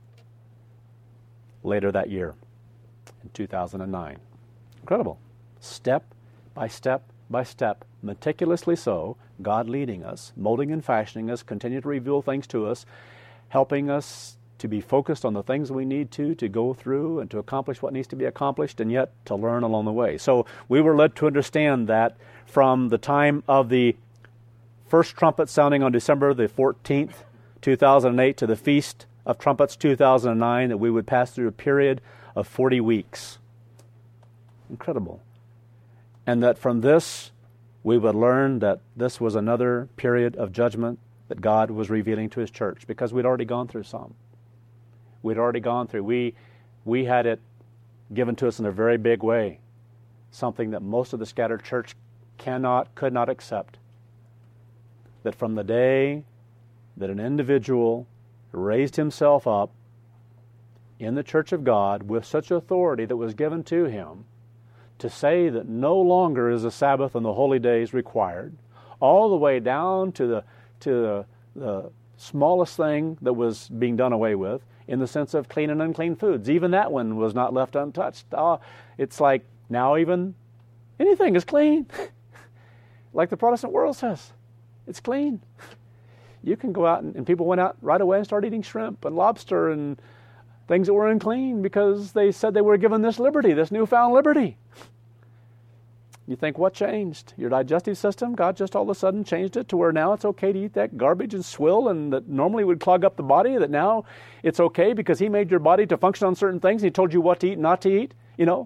later that year in two thousand nine. Incredible. Step by step by step, meticulously so, God leading us, molding and fashioning us, continue to reveal things to us, helping us to be focused on the things we need to, to go through and to accomplish what needs to be accomplished, and yet to learn along the way. So we were led to understand that from the time of the first trumpet sounding on December the fourteenth, two thousand eight, to the Feast of Trumpets two thousand nine, that we would pass through a period of forty weeks. Incredible. And that from this, we would learn that this was another period of judgment that God was revealing to His church, because we'd already gone through some. We'd already gone through. We, we had it given to us in a very big way, something that most of the scattered church cannot, could not accept. That from the day that an individual raised himself up in the church of God with such authority that was given to him, to say that no longer is the Sabbath and the holy days required, all the way down to the to the, the smallest thing that was being done away with, in the sense of clean and unclean foods. Even that one was not left untouched. Oh, it's like now even anything is clean. Like the Protestant world says, it's clean. You can go out and, and people went out right away and started eating shrimp and lobster and things that were unclean because they said they were given this liberty, this newfound liberty. You think, what changed? Your digestive system? God just all of a sudden changed it to where now it's okay to eat that garbage and swill and that normally would clog up the body, that now it's okay because He made your body to function on certain things and He told you what to eat and not to eat? You know,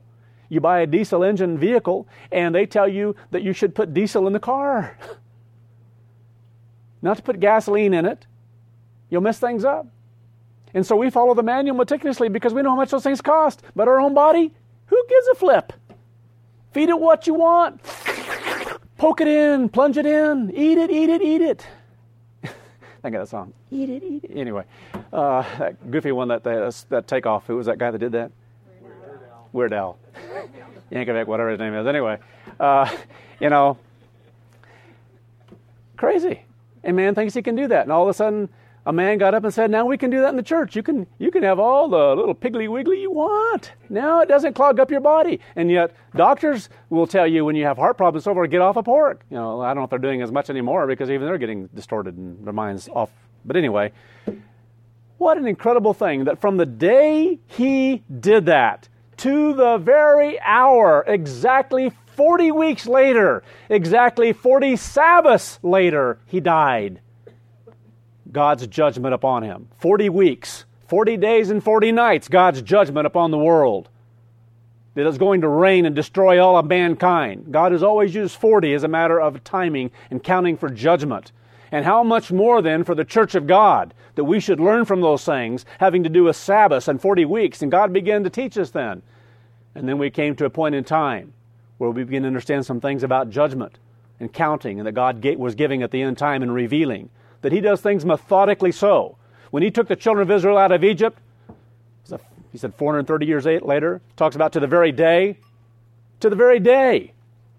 You buy a diesel engine vehicle, and they tell you that you should put diesel in the car. Not to put gasoline in it. You'll mess things up. And so we follow the manual meticulously because we know how much those things cost. But our own body, who gives a flip? Feed it what you want. Poke it in, plunge it in, eat it, eat it, eat it. Think of that song. Eat it, eat it. Anyway, uh, that goofy one, that that, that takeoff. Who was that guy that did that? Weird Al. Yankovic, whatever his name is. Anyway, uh, you know, crazy. And man thinks he can do that. And all of a sudden, a man got up and said, now we can do that in the church. You can you can have all the little piggly wiggly you want. Now it doesn't clog up your body. And yet doctors will tell you when you have heart problems, so forth, get off of pork. You know, I don't know if they're doing as much anymore because even they're getting distorted and their minds off. But anyway, what an incredible thing that from the day he did that to the very hour, exactly forty weeks later, exactly forty Sabbaths later, he died. God's judgment upon him. forty weeks, forty days and forty nights, God's judgment upon the world that is going to reign and destroy all of mankind. God has always used forty as a matter of timing and counting for judgment. And how much more then for the church of God that we should learn from those things having to do with Sabbaths and forty weeks. And God began to teach us then. And then we came to a point in time where we began to understand some things about judgment and counting and that God was giving at the end time and revealing. That he does things methodically so. When he took the children of Israel out of Egypt, he said four hundred thirty years later, talks about to the very day, to the very day.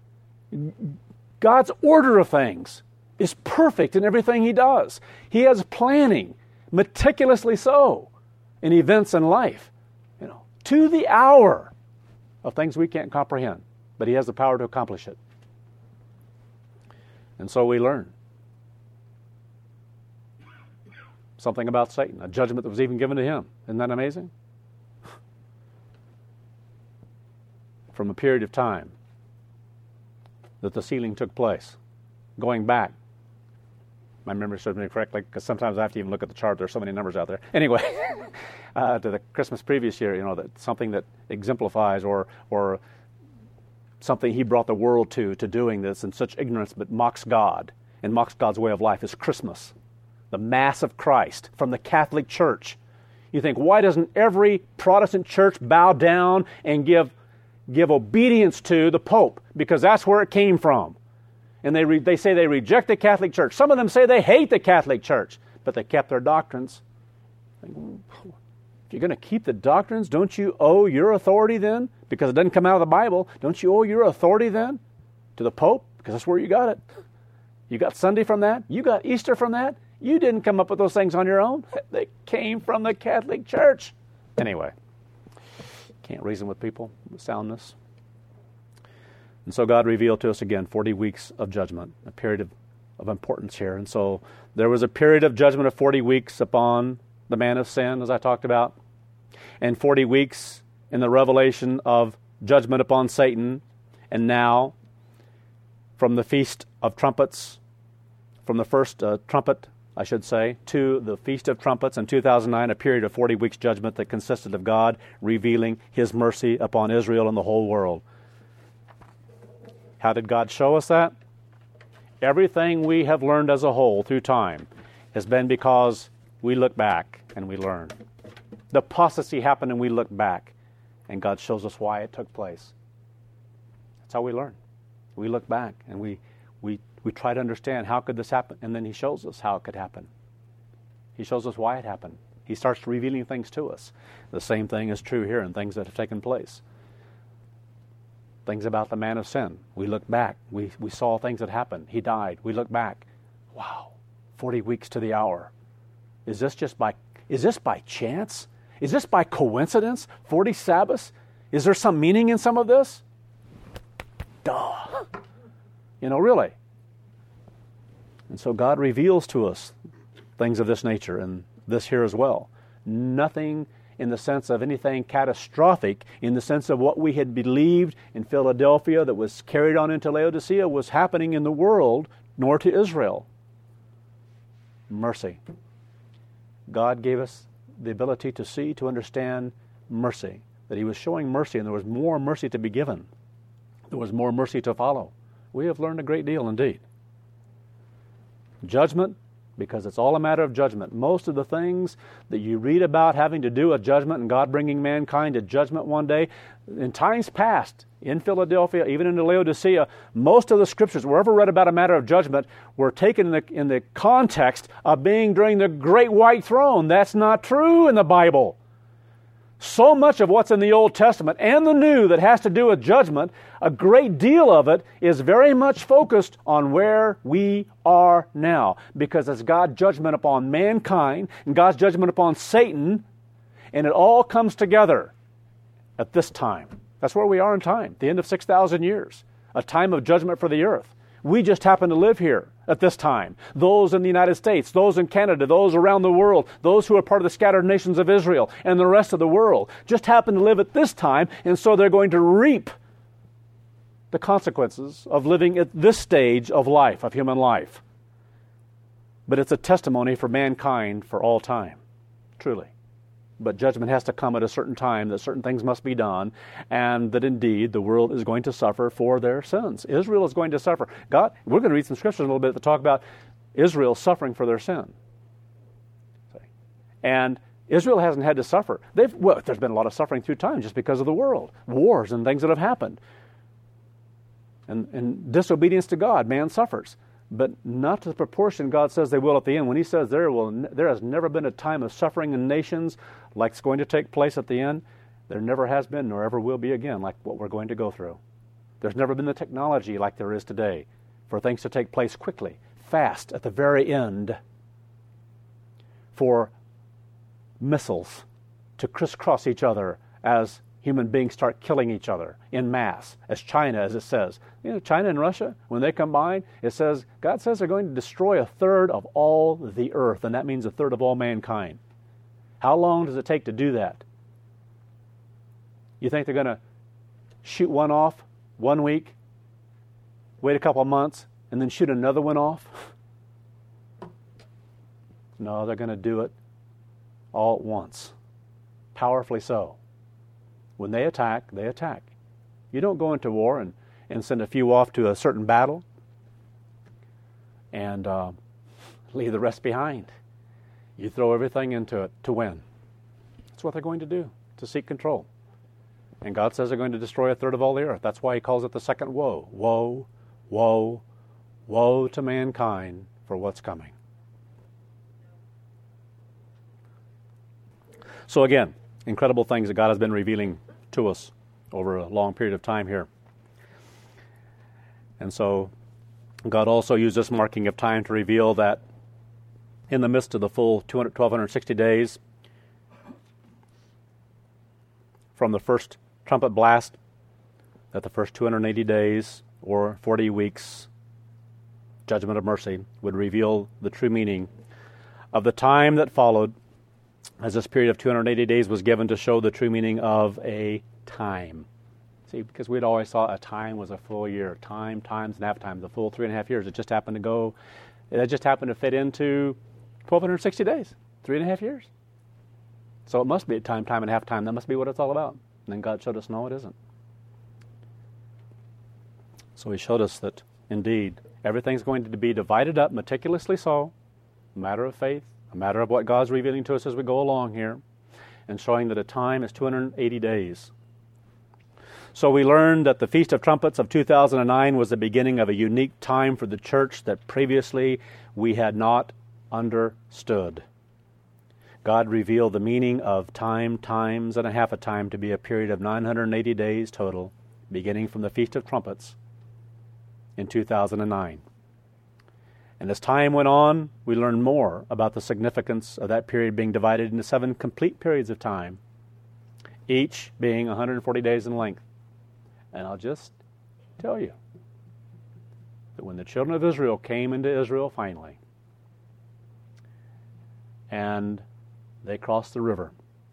God's order of things is perfect in everything he does. He has planning, meticulously so, in events in life, you know, to the hour of things we can't comprehend. But he has the power to accomplish it. And so we learn something about Satan, a judgment that was even given to him. Isn't that amazing? From a period of time that the sealing took place, going back, my memory serves me correctly, because sometimes I have to even look at the chart. There's so many numbers out there. Anyway, uh, to the Christmas previous year, you know, that something that exemplifies or or something he brought the world to, to doing this in such ignorance, but mocks God and mocks God's way of life is Christmas. The Mass of Christ from the Catholic Church. You think, why doesn't every Protestant church bow down and give give obedience to the Pope? Because that's where it came from. And they re, they say they reject the Catholic Church. Some of them say they hate the Catholic Church, but they kept their doctrines. If you're going to keep the doctrines, don't you owe your authority then? Because it doesn't come out of the Bible. Don't you owe your authority then to the Pope? Because that's where you got it. You got Sunday from that. You got Easter from that. You didn't come up with those things on your own. They came from the Catholic Church. Anyway, can't reason with people with soundness. And so God revealed to us again forty weeks of judgment, a period of, of importance here. And so there was a period of judgment of forty weeks upon the man of sin, as I talked about, and forty weeks in the revelation of judgment upon Satan. And now, from the Feast of Trumpets, from the first uh, trumpet, I should say, to the Feast of Trumpets in two thousand nine, a period of forty weeks judgment that consisted of God revealing his mercy upon Israel and the whole world. How did God show us that? Everything we have learned as a whole through time has been because we look back and we learn. The apostasy happened and we look back, and God shows us why it took place. That's how we learn. We look back and we we We try to understand how could this happen, and then he shows us how it could happen. He shows us why it happened. He starts revealing things to us. The same thing is true here in things that have taken place. Things about the man of sin. We look back. We, we saw things that happened. He died. We look back. Wow, forty weeks to the hour. Is this just by, is this by chance? Is this by coincidence? forty Sabbaths? Is there some meaning in some of this? Duh. You know, really. And so God reveals to us things of this nature, and this here as well. Nothing in the sense of anything catastrophic, in the sense of what we had believed in Philadelphia that was carried on into Laodicea was happening in the world, nor to Israel. Mercy. God gave us the ability to see, to understand mercy. that he was showing mercy, and there was more mercy to be given. There was more mercy to follow. We have learned a great deal indeed. Judgment, because it's all a matter of judgment. Most of the things that you read about having to do with judgment and God bringing mankind to judgment one day, in times past, in Philadelphia, even in Laodicea, most of the scriptures, wherever read about a matter of judgment, were taken in the, in the context of being during the great white throne. That's not true in the Bible. So much of what's in the Old Testament and the New that has to do with judgment, a great deal of it is very much focused on where we are now. Because it's God's judgment upon mankind and God's judgment upon Satan, and it all comes together at this time. That's where we are in time, the end of six thousand years, a time of judgment for the earth. We just happen to live here at this time. Those in the United States, those in Canada, those around the world, those who are part of the scattered nations of Israel and the rest of the world just happen to live at this time, and so they're going to reap the consequences of living at this stage of life, of human life. But it's a testimony for mankind for all time, truly. But judgment has to come at a certain time, that certain things must be done, and that indeed the world is going to suffer for their sins. Israel is going to suffer. God, we're going to read some scriptures in a little bit that talk about Israel suffering for their sin. And Israel hasn't had to suffer. They've, well, there's been a lot of suffering through time just because of the world, wars and things that have happened. And, and disobedience to God, man suffers. But not to the proportion God says they will at the end. When he says there will, there has never been a time of suffering in nations like it's going to take place at the end, there never has been nor ever will be again like what we're going to go through. There's never been the technology like there is today for things to take place quickly, fast, at the very end, for missiles to crisscross each other as human beings start killing each other in mass, as China, as it says. You know, China and Russia, when they combine, it says, God says they're going to destroy a third of all the earth, and that means a third of all mankind. How long does it take to do that? You think they're going to shoot one off one week, wait a couple of months, and then shoot another one off? No, they're going to do it all at once, powerfully so. When they attack, they attack. You don't go into war and, and send a few off to a certain battle and uh, leave the rest behind. You throw everything into it to win. That's what they're going to do, to seek control. And God says they're going to destroy a third of all the earth. That's why he calls it the second woe. Woe, woe, woe to mankind for what's coming. So again, incredible things that God has been revealing to us over a long period of time here. And so God also used this marking of time to reveal that in the midst of the full twelve sixty days from the first trumpet blast, that the first two hundred eighty days or forty weeks, judgment of mercy, would reveal the true meaning of the time that followed, as this period of two hundred eighty days was given to show the true meaning of a time. See, because we'd always thought a time was a full year. Time, times, and half times, the full three and a half years. It just happened to go, it just happened to fit into twelve sixty days, three and a half years. So it must be a time, time, and half time. That must be what it's all about. And then God showed us, no, it isn't. So he showed us that, indeed, everything's going to be divided up meticulously so, a matter of faith, a matter of what God's revealing to us as we go along here, and showing that a time is two hundred eighty days. So we learned that the Feast of Trumpets of two thousand nine was the beginning of a unique time for the church that previously we had not understood. God revealed the meaning of time, times, and a half a time to be a period of nine hundred eighty days total, beginning from the Feast of Trumpets in two thousand nine. And as time went on, we learned more about the significance of that period being divided into seven complete periods of time, each being one hundred forty days in length. And I'll just tell you that when the children of Israel came into Israel finally, and they crossed the river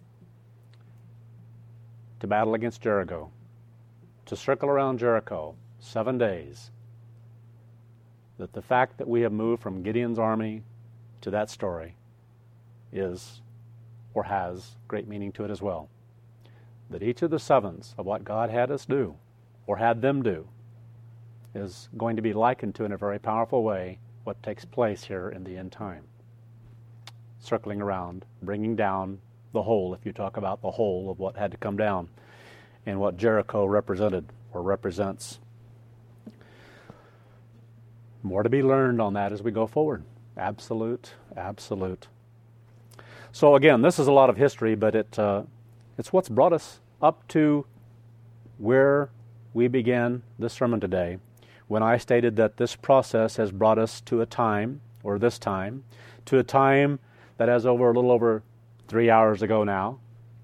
to battle against Jericho, to circle around Jericho seven days, that the fact that we have moved from Gideon's army to that story is, or has, great meaning to it as well. that each of the sevens of what God had us do, or had them do, is going to be likened to, in a very powerful way, what takes place here in the end time. Circling around, bringing down the whole, if you talk about the whole of what had to come down, and what Jericho represented or represents. More to be learned on that as we go forward. Absolute, absolute. So again, this is a lot of history, but it uh, it's what's brought us up to where we began this sermon today, when I stated that this process has brought us to a time, or this time, to a time that as over a little over three hours ago now,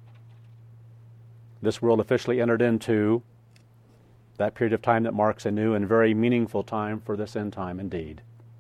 this world officially entered into that period of time that marks a new and very meaningful time for this end time indeed.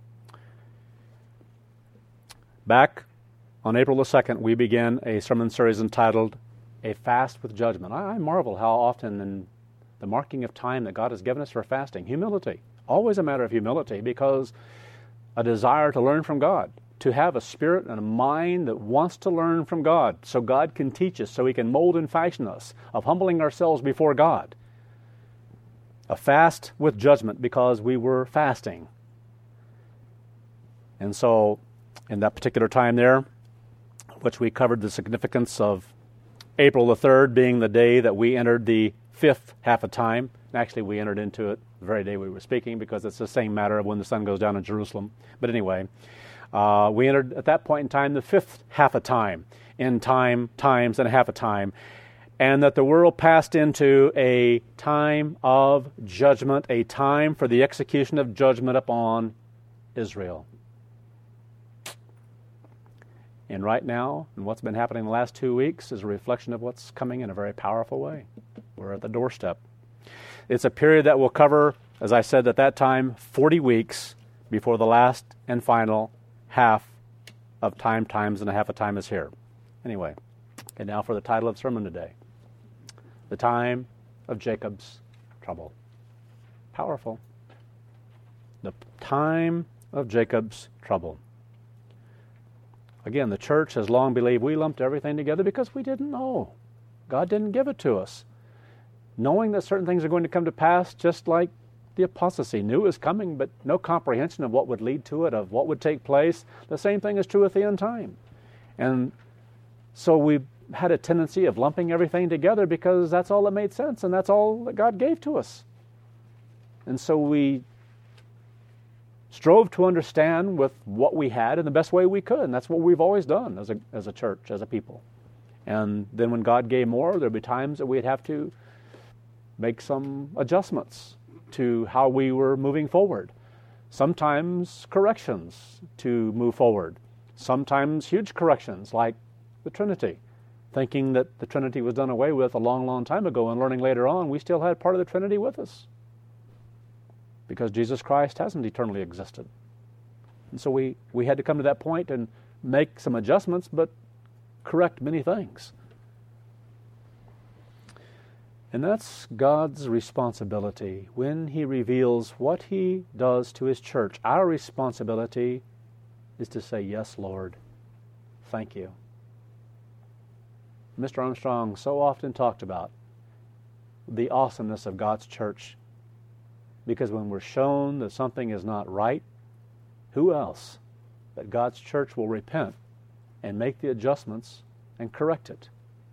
Back on April the second, we began a sermon series entitled A Fast with Judgment. I marvel how often in the marking of time that God has given us for fasting, humility, always a matter of humility, because a desire to learn from God, to have a spirit and a mind that wants to learn from God, so God can teach us, so He can mold and fashion us, of humbling ourselves before God. A fast with judgment because we were fasting. And so, in that particular time there, which we covered the significance of April the third being the day that we entered the fifth half of time. Actually, we entered into it the very day we were speaking, because it's the same matter of when the sun goes down in Jerusalem. But anyway, uh, we entered at that point in time the fifth half of time, in time, times, and a half a time, and that the world passed into a time of judgment, a time for the execution of judgment upon Israel. And right now, and what's been happening the last two weeks, is a reflection of what's coming in a very powerful way. We're at the doorstep. It's a period that will cover, as I said at that time, forty weeks before the last and final half of time, times, and a half a time is here. Anyway, and now for the title of sermon today. The time of Jacob's trouble. Powerful. The time of Jacob's trouble. Again, the church has long believed we lumped everything together because we didn't know. God didn't give it to us. Knowing that certain things are going to come to pass, just like the apostasy knew it was coming, but no comprehension of what would lead to it, of what would take place. The same thing is true at the end time. And so we had a tendency of lumping everything together because that's all that made sense, and that's all that God gave to us. And so we strove to understand with what we had in the best way we could, and that's what we've always done as a as a church, as a people. And then when God gave more, there'd be times that we'd have to make some adjustments to how we were moving forward. Sometimes corrections to move forward. Sometimes huge corrections, like the Trinity. Thinking that the Trinity was done away with a long, long time ago, and learning later on we still had part of the Trinity with us, because Jesus Christ hasn't eternally existed. And so we, we had to come to that point and make some adjustments, but correct many things. And that's God's responsibility when He reveals what He does to His church. Our responsibility is to say, yes, Lord, thank you. Mister Armstrong so often talked about the awesomeness of God's church, because when we're shown that something is not right, who else but God's church will repent and make the adjustments and correct it?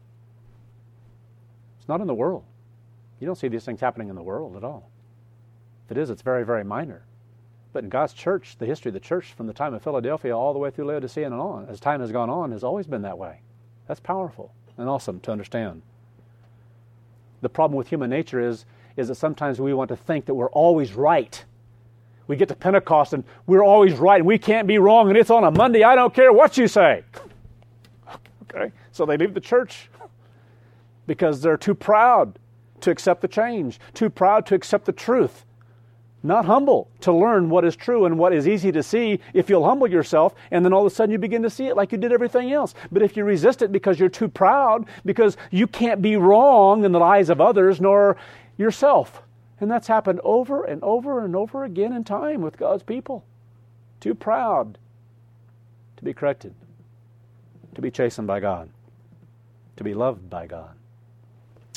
It's not in the world. You don't see these things happening in the world at all. If it is, it's very, very minor. But in God's church, the history of the church from the time of Philadelphia all the way through Laodicea and on, as time has gone on, has always been that way. That's powerful and awesome to understand. The problem with human nature is, is that sometimes we want to think that we're always right. We get to Pentecost and we're always right and we can't be wrong, and it's on a Monday, I don't care what you say. Okay, so they leave the church because they're too proud to accept the change, too proud to accept the truth, not humble to learn what is true and what is easy to see if you'll humble yourself, and then all of a sudden you begin to see it like you did everything else. But if you resist it because you're too proud, because you can't be wrong in the eyes of others nor yourself. And that's happened over and over and over again in time with God's people. Too proud to be corrected, to be chastened by God, to be loved by God.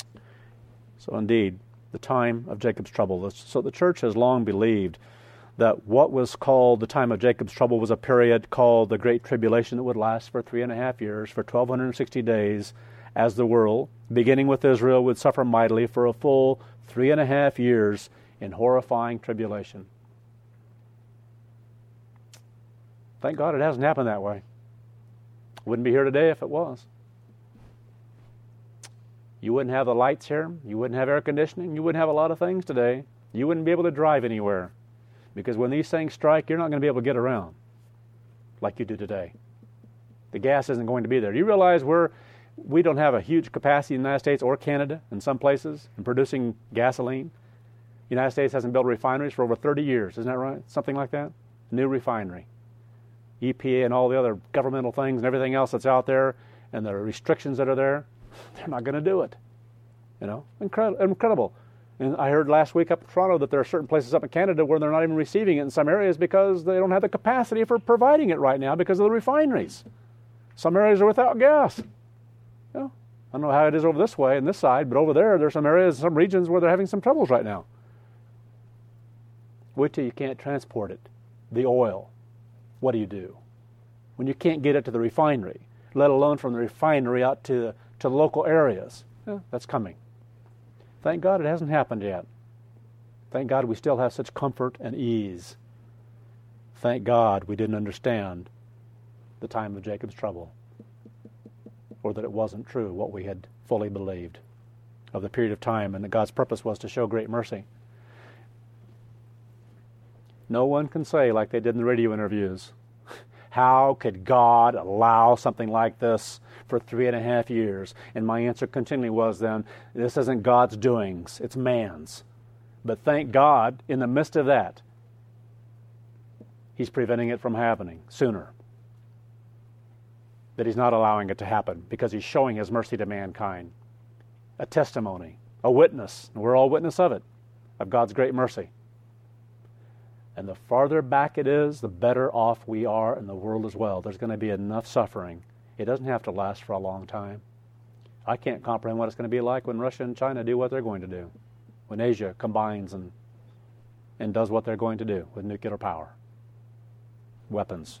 So indeed, the time of Jacob's trouble. So the church has long believed that what was called the time of Jacob's trouble was a period called the Great Tribulation that would last for three and a half years, for twelve sixty days, as the world, beginning with Israel, would suffer mightily for a full three and a half years in horrifying tribulation. Thank God it hasn't happened that way. Wouldn't be here today if it was. You wouldn't have the lights here. You wouldn't have air conditioning. You wouldn't have a lot of things today. You wouldn't be able to drive anywhere. Because when these things strike, you're not going to be able to get around like you do today. The gas isn't going to be there. You realize we're, we don't have a huge capacity in the United States or Canada in some places in producing gasoline. The United States hasn't built refineries for over thirty years. Isn't that right? Something like that? New refinery. E P A and all the other governmental things and everything else that's out there and the restrictions that are there, they're not going to do it. You know, Incredible. incredible. And I heard last week up in Toronto that there are certain places up in Canada where they're not even receiving it in some areas because they don't have the capacity for providing it right now because of the refineries. Some areas are without gas. You know, I don't know how it is over this way and this side, but over there, there's some areas, some regions where they're having some troubles right now. Wait till you can't transport it, the oil. What do you do? When you can't get it to the refinery, let alone from the refinery out to, to local areas. Yeah, that's coming. Thank God it hasn't happened yet. Thank God we still have such comfort and ease. Thank God we didn't understand the time of Jacob's trouble, or that it wasn't true what we had fully believed of the period of time, and that God's purpose was to show great mercy. No one can say, like they did in the radio interviews, how could God allow something like this for three and a half years? And my answer continually was then, this isn't God's doings, it's man's. But thank God, in the midst of that, He's preventing it from happening sooner. That He's not allowing it to happen because He's showing His mercy to mankind. A testimony, a witness, and we're all witness of it, of God's great mercy. And the farther back it is, the better off we are in the world as well. There's going to be enough suffering. It doesn't have to last for a long time. I can't comprehend what it's going to be like when Russia and China do what they're going to do. When Asia combines and, and does what they're going to do with nuclear power. Weapons.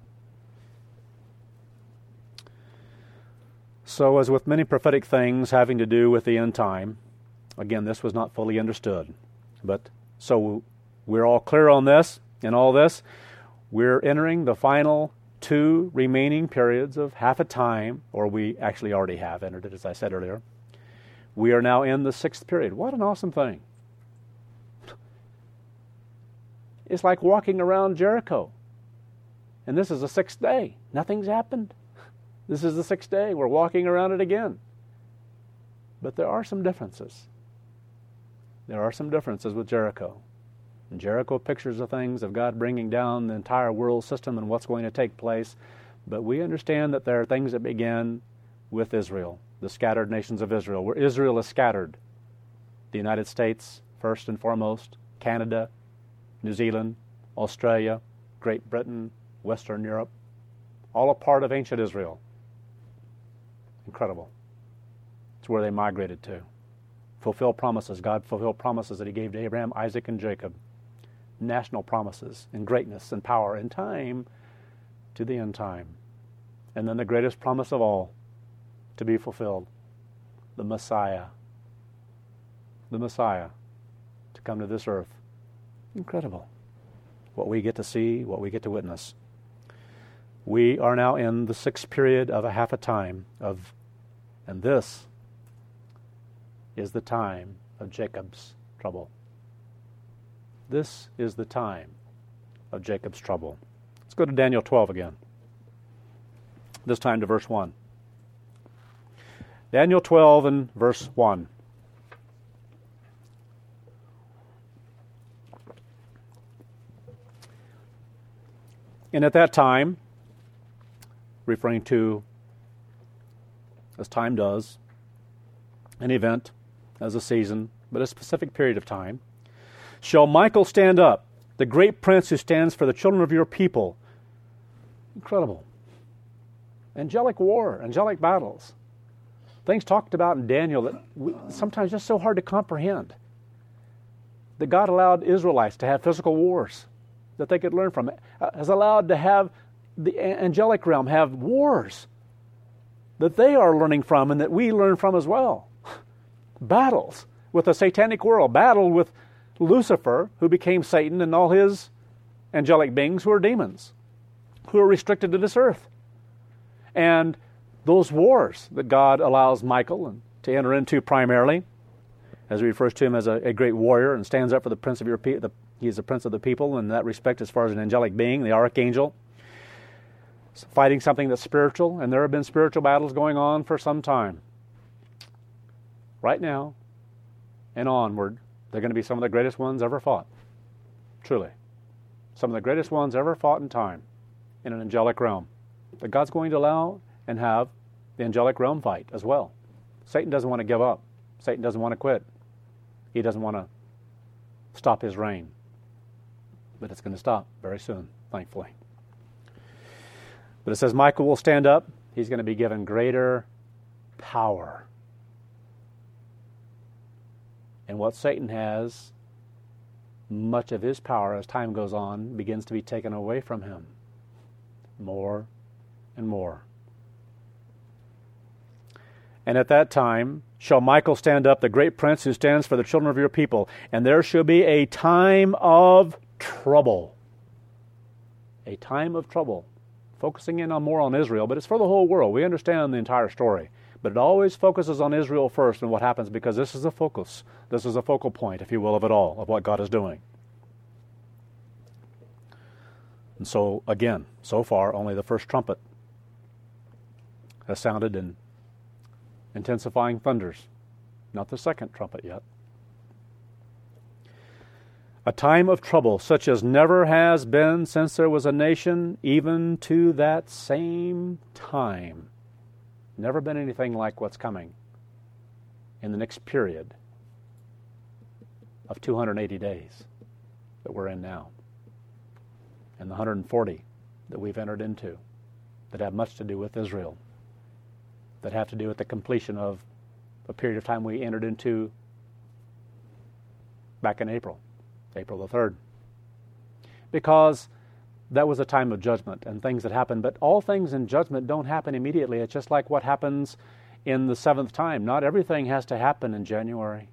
So as with many prophetic things having to do with the end time, again, this was not fully understood. But so we're all clear on this and all this. We're entering the final two remaining periods of half a time, or we actually already have entered it, as I said earlier. We are now in the sixth period. What an awesome thing. It's like walking around Jericho. And this is the sixth day. Nothing's happened. This is the sixth day. We're walking around it again. But there are some differences. There are some differences with Jericho. And Jericho pictures the things of God bringing down the entire world system and what's going to take place. But we understand that there are things that begin with Israel, the scattered nations of Israel, where Israel is scattered. The United States, first and foremost, Canada, New Zealand, Australia, Great Britain, Western Europe, all a part of ancient Israel. Incredible. It's where they migrated to. Fulfill promises. God fulfilled promises that He gave to Abraham, Isaac, and Jacob. National promises in greatness and power and time to the end time. And then the greatest promise of all to be fulfilled, the Messiah. The Messiah to come to this earth. Incredible. What we get to see, what we get to witness. We are now in the sixth period of a half a time of, and this is the time of Jacob's trouble. This is the time of Jacob's trouble. Let's go to Daniel twelve again. This time to verse one. Daniel twelve and verse one. And at that time, referring to, as time does, an event, as a season, but a specific period of time, shall Michael stand up, the great prince who stands for the children of your people. Incredible. Angelic war, angelic battles. Things talked about in Daniel that we, sometimes just so hard to comprehend. That God allowed Israelites to have physical wars that they could learn from. Uh, has allowed to have the angelic realm have wars that they are learning from and that we learn from as well. Battles with the satanic world, battle with Lucifer, who became Satan, and all his angelic beings who are demons, who are restricted to this earth. And those wars that God allows Michael to enter into primarily, as he refers to him as a, a great warrior and stands up for the prince of your people. He is the prince of the people in that respect as far as an angelic being, the archangel, fighting something that's spiritual, and there have been spiritual battles going on for some time. Right now and onward, they're going to be some of the greatest ones ever fought. Truly. Some of the greatest ones ever fought in time in an angelic realm. That God's going to allow and have the angelic realm fight as well. Satan doesn't want to give up. Satan doesn't want to quit. He doesn't want to stop his reign. But it's going to stop very soon, thankfully. But it says Michael will stand up. He's going to be given greater power. And what Satan has, much of his power as time goes on begins to be taken away from him. More and more. And at that time shall Michael stand up, the great prince who stands for the children of your people, and there shall be a time of trouble. A time of trouble. Focusing in on more on Israel, but it's for the whole world. We understand the entire story. But it always focuses on Israel first and what happens, because this is the focus. This is a focal point, if you will, of it all, of what God is doing. And so, again, so far, only the first trumpet has sounded in intensifying thunders. Not the second trumpet yet. A time of trouble such as never has been since there was a nation, even to that same time. Never been anything like what's coming in the next period of two hundred eighty days that we're in now. And the one hundred forty that we've entered into that have much to do with Israel, that have to do with the completion of a period of time we entered into back in April, April the third. Because that was a time of judgment and things that happened. But all things in judgment don't happen immediately. It's just like what happens in the seventh time. Not everything has to happen in January.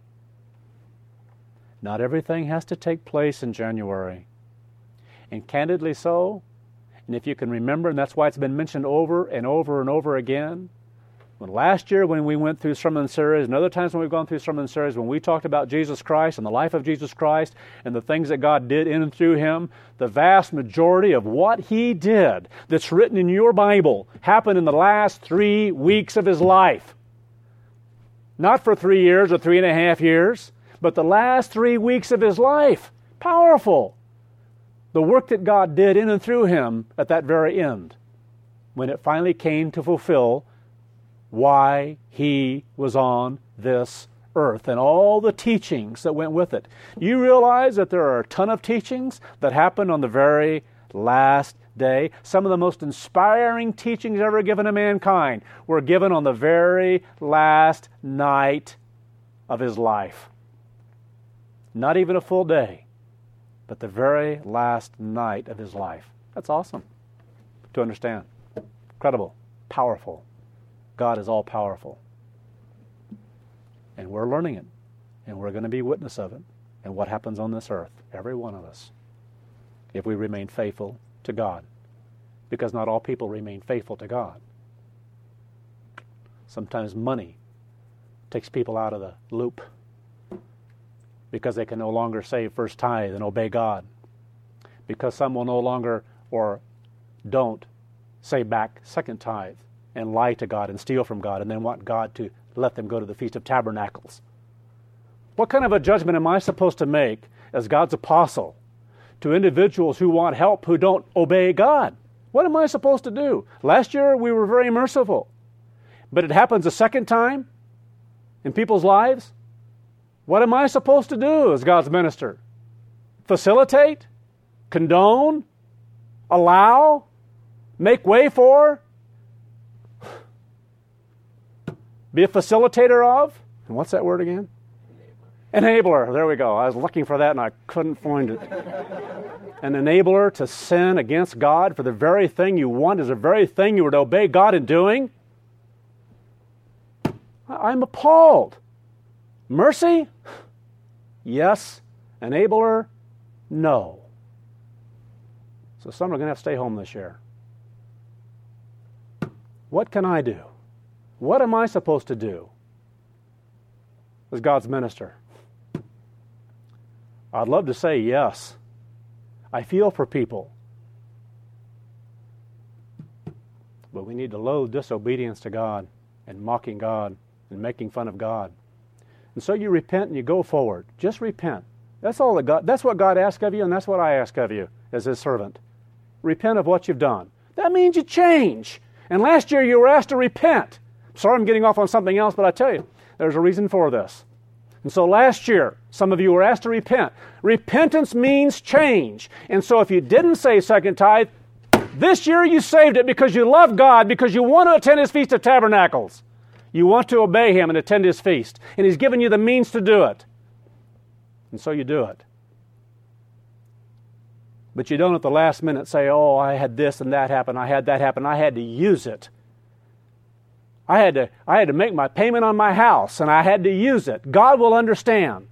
Not everything has to take place in January. And candidly so, and if you can remember, and that's why it's been mentioned over and over and over again, when last year when we went through sermon series, and other times when we've gone through sermon series, when we talked about Jesus Christ and the life of Jesus Christ and the things that God did in and through Him, the vast majority of what He did that's written in your Bible happened in the last three weeks of His life. Not for three years or three and a half years, but the last three weeks of His life. Powerful. The work that God did in and through Him at that very end, when it finally came to fulfill why He was on this earth and all the teachings that went with it. You realize that there are a ton of teachings that happened on the very last day. Some of the most inspiring teachings ever given to mankind were given on the very last night of His life. Not even a full day, but the very last night of His life. That's awesome to understand. Incredible, powerful. God is all-powerful. And we're learning it. And we're going to be witness of it. And what happens on this earth, every one of us, if we remain faithful to God. Because not all people remain faithful to God. Sometimes money takes people out of the loop because they can no longer say first tithe and obey God. Because some will no longer or don't say back second tithe and lie to God and steal from God and then want God to let them go to the Feast of Tabernacles. What kind of a judgment am I supposed to make as God's apostle to individuals who want help who don't obey God? What am I supposed to do? Last year we were very merciful, but it happens a second time in people's lives. What am I supposed to do as God's minister? Facilitate? Condone? Allow? Make way for? Be a facilitator of? And what's that word again? Enabler. Enabler. There we go. I was looking for that and I couldn't find it. An enabler to sin against God for the very thing you want is the very thing you would obey God in doing? I'm appalled. Mercy? Yes. Enabler? No. So some are going to have to stay home this year. What can I do? What am I supposed to do as God's minister? I'd love to say yes. I feel for people. But we need to loathe disobedience to God and mocking God and making fun of God. And so you repent and you go forward. Just repent. That's all that God, that's what God asks of you, and that's what I ask of you as His servant. Repent of what you've done. That means you change. And last year you were asked to repent. Sorry I'm getting off on something else, but I tell you, there's a reason for this. And so last year, some of you were asked to repent. Repentance means change. And so if you didn't say second tithe, this year you saved it because you love God, because you want to attend His Feast of Tabernacles. You want to obey Him and attend His feast. And He's given you the means to do it. And so you do it. But you don't at the last minute say, oh, I had this and that happen, I had that happen, I had to use it. I had to, I had to make my payment on my house, and I had to use it. God will understand.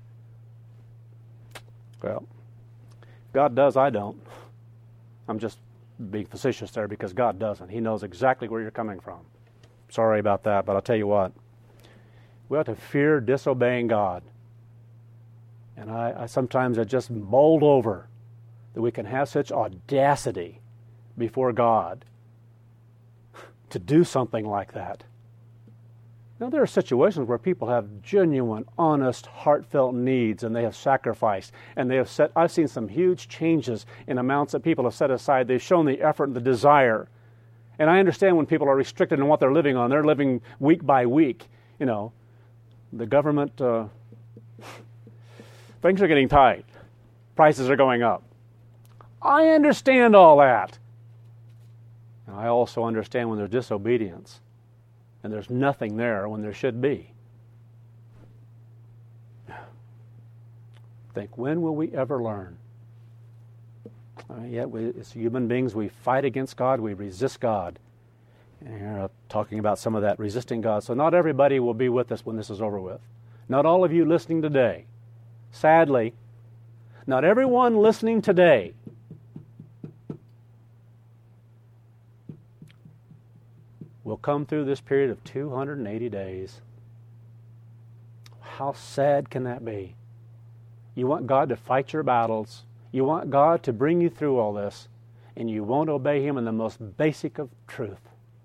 Well, God does, I don't. I'm just being facetious there because God doesn't. He knows exactly where you're coming from. Sorry about that, but I'll tell you what. We ought to fear disobeying God. And I, I sometimes I just mulled over that we can have such audacity before God to do something like that. Now, there are situations where people have genuine, honest, heartfelt needs, and they have sacrificed, and they have set, I've seen some huge changes in amounts that people have set aside. They've shown the effort and the desire. And I understand when people are restricted in what they're living on. They're living week by week. You know, the government, uh, things are getting tight. Prices are going up. I understand all that. And I also understand when there's disobedience and there's nothing there when there should be. Think, when will we ever learn? Uh, yet, we, as human beings, we fight against God, we resist God. And here I'm talking about some of that, resisting God. So not everybody will be with us when this is over with. Not all of you listening today. Sadly, not everyone listening today will come through this period of two hundred eighty days. How sad can that be? You want God to fight your battles. You want God to bring you through all this, and you won't obey Him in the most basic of truth.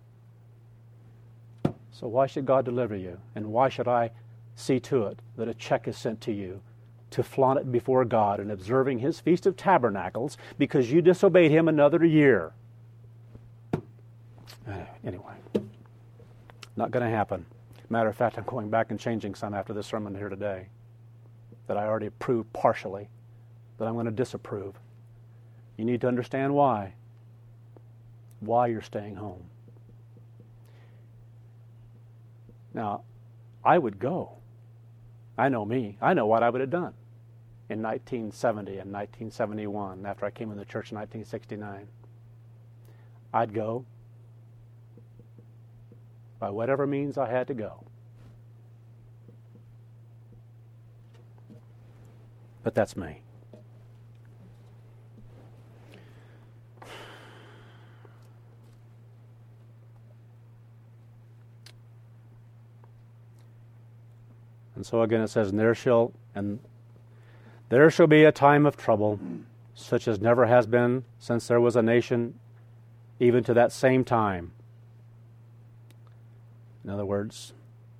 So why should God deliver you? And why should I see to it that a check is sent to you to flaunt it before God in observing His Feast of Tabernacles because you disobeyed Him another year? Anyway, not going to happen. Matter of fact, I'm going back and changing some after this sermon here today that I already approved partially, that I'm going to disapprove. You need to understand why. Why you're staying home. Now, I would go. I know me. I know what I would have done in nineteen seventy and nineteen seventy-one after I came in the church in nineteen sixty-nine. I'd go by whatever means I had to go. But that's me. And so again it says, and there shall and there shall be a time of trouble, such as never has been since there was a nation, even to that same time. In other words,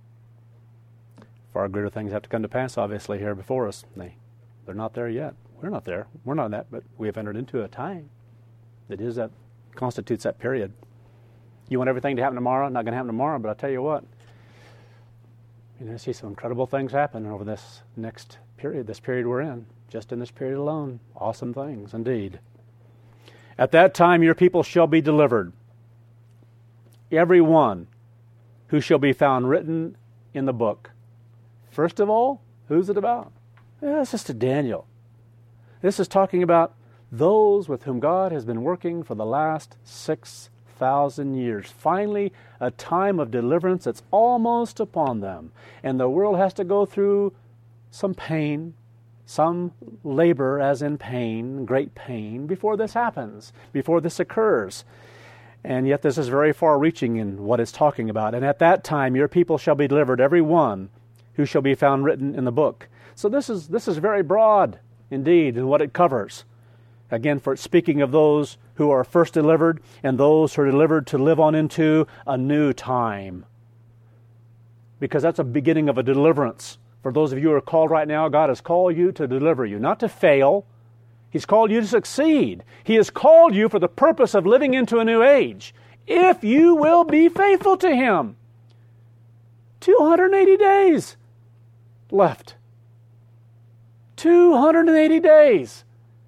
far greater things have to come to pass, obviously, here before us. They, they're not there yet. We're not there. We're not in that, but we have entered into a time that is that constitutes that period. You want everything to happen tomorrow? Not going to happen tomorrow, but I'll tell you what. You're going to see some incredible things happen over this next period, this period we're in. Just in this period alone. Awesome things, indeed. At that time your people shall be delivered. Every one who shall be found written in the book. First of all, who's it about? Yeah, it's just to Daniel. This is talking about those with whom God has been working for the last six thousand years. Finally, a time of deliverance that's almost upon them. And the world has to go through some pain, some labor as in pain, great pain, before this happens, before this occurs. And yet this is very far-reaching in what it's talking about. And at that time your people shall be delivered, every one who shall be found written in the book. So this is this is very broad indeed in what it covers. Again, for it's speaking of those who are first delivered and those who are delivered to live on into a new time. Because that's a beginning of a deliverance. For those of you who are called right now, God has called you to deliver you, not to fail. He's called you to succeed. He has called you for the purpose of living into a new age, if you will be faithful to Him. two hundred eighty days left. two hundred eighty days.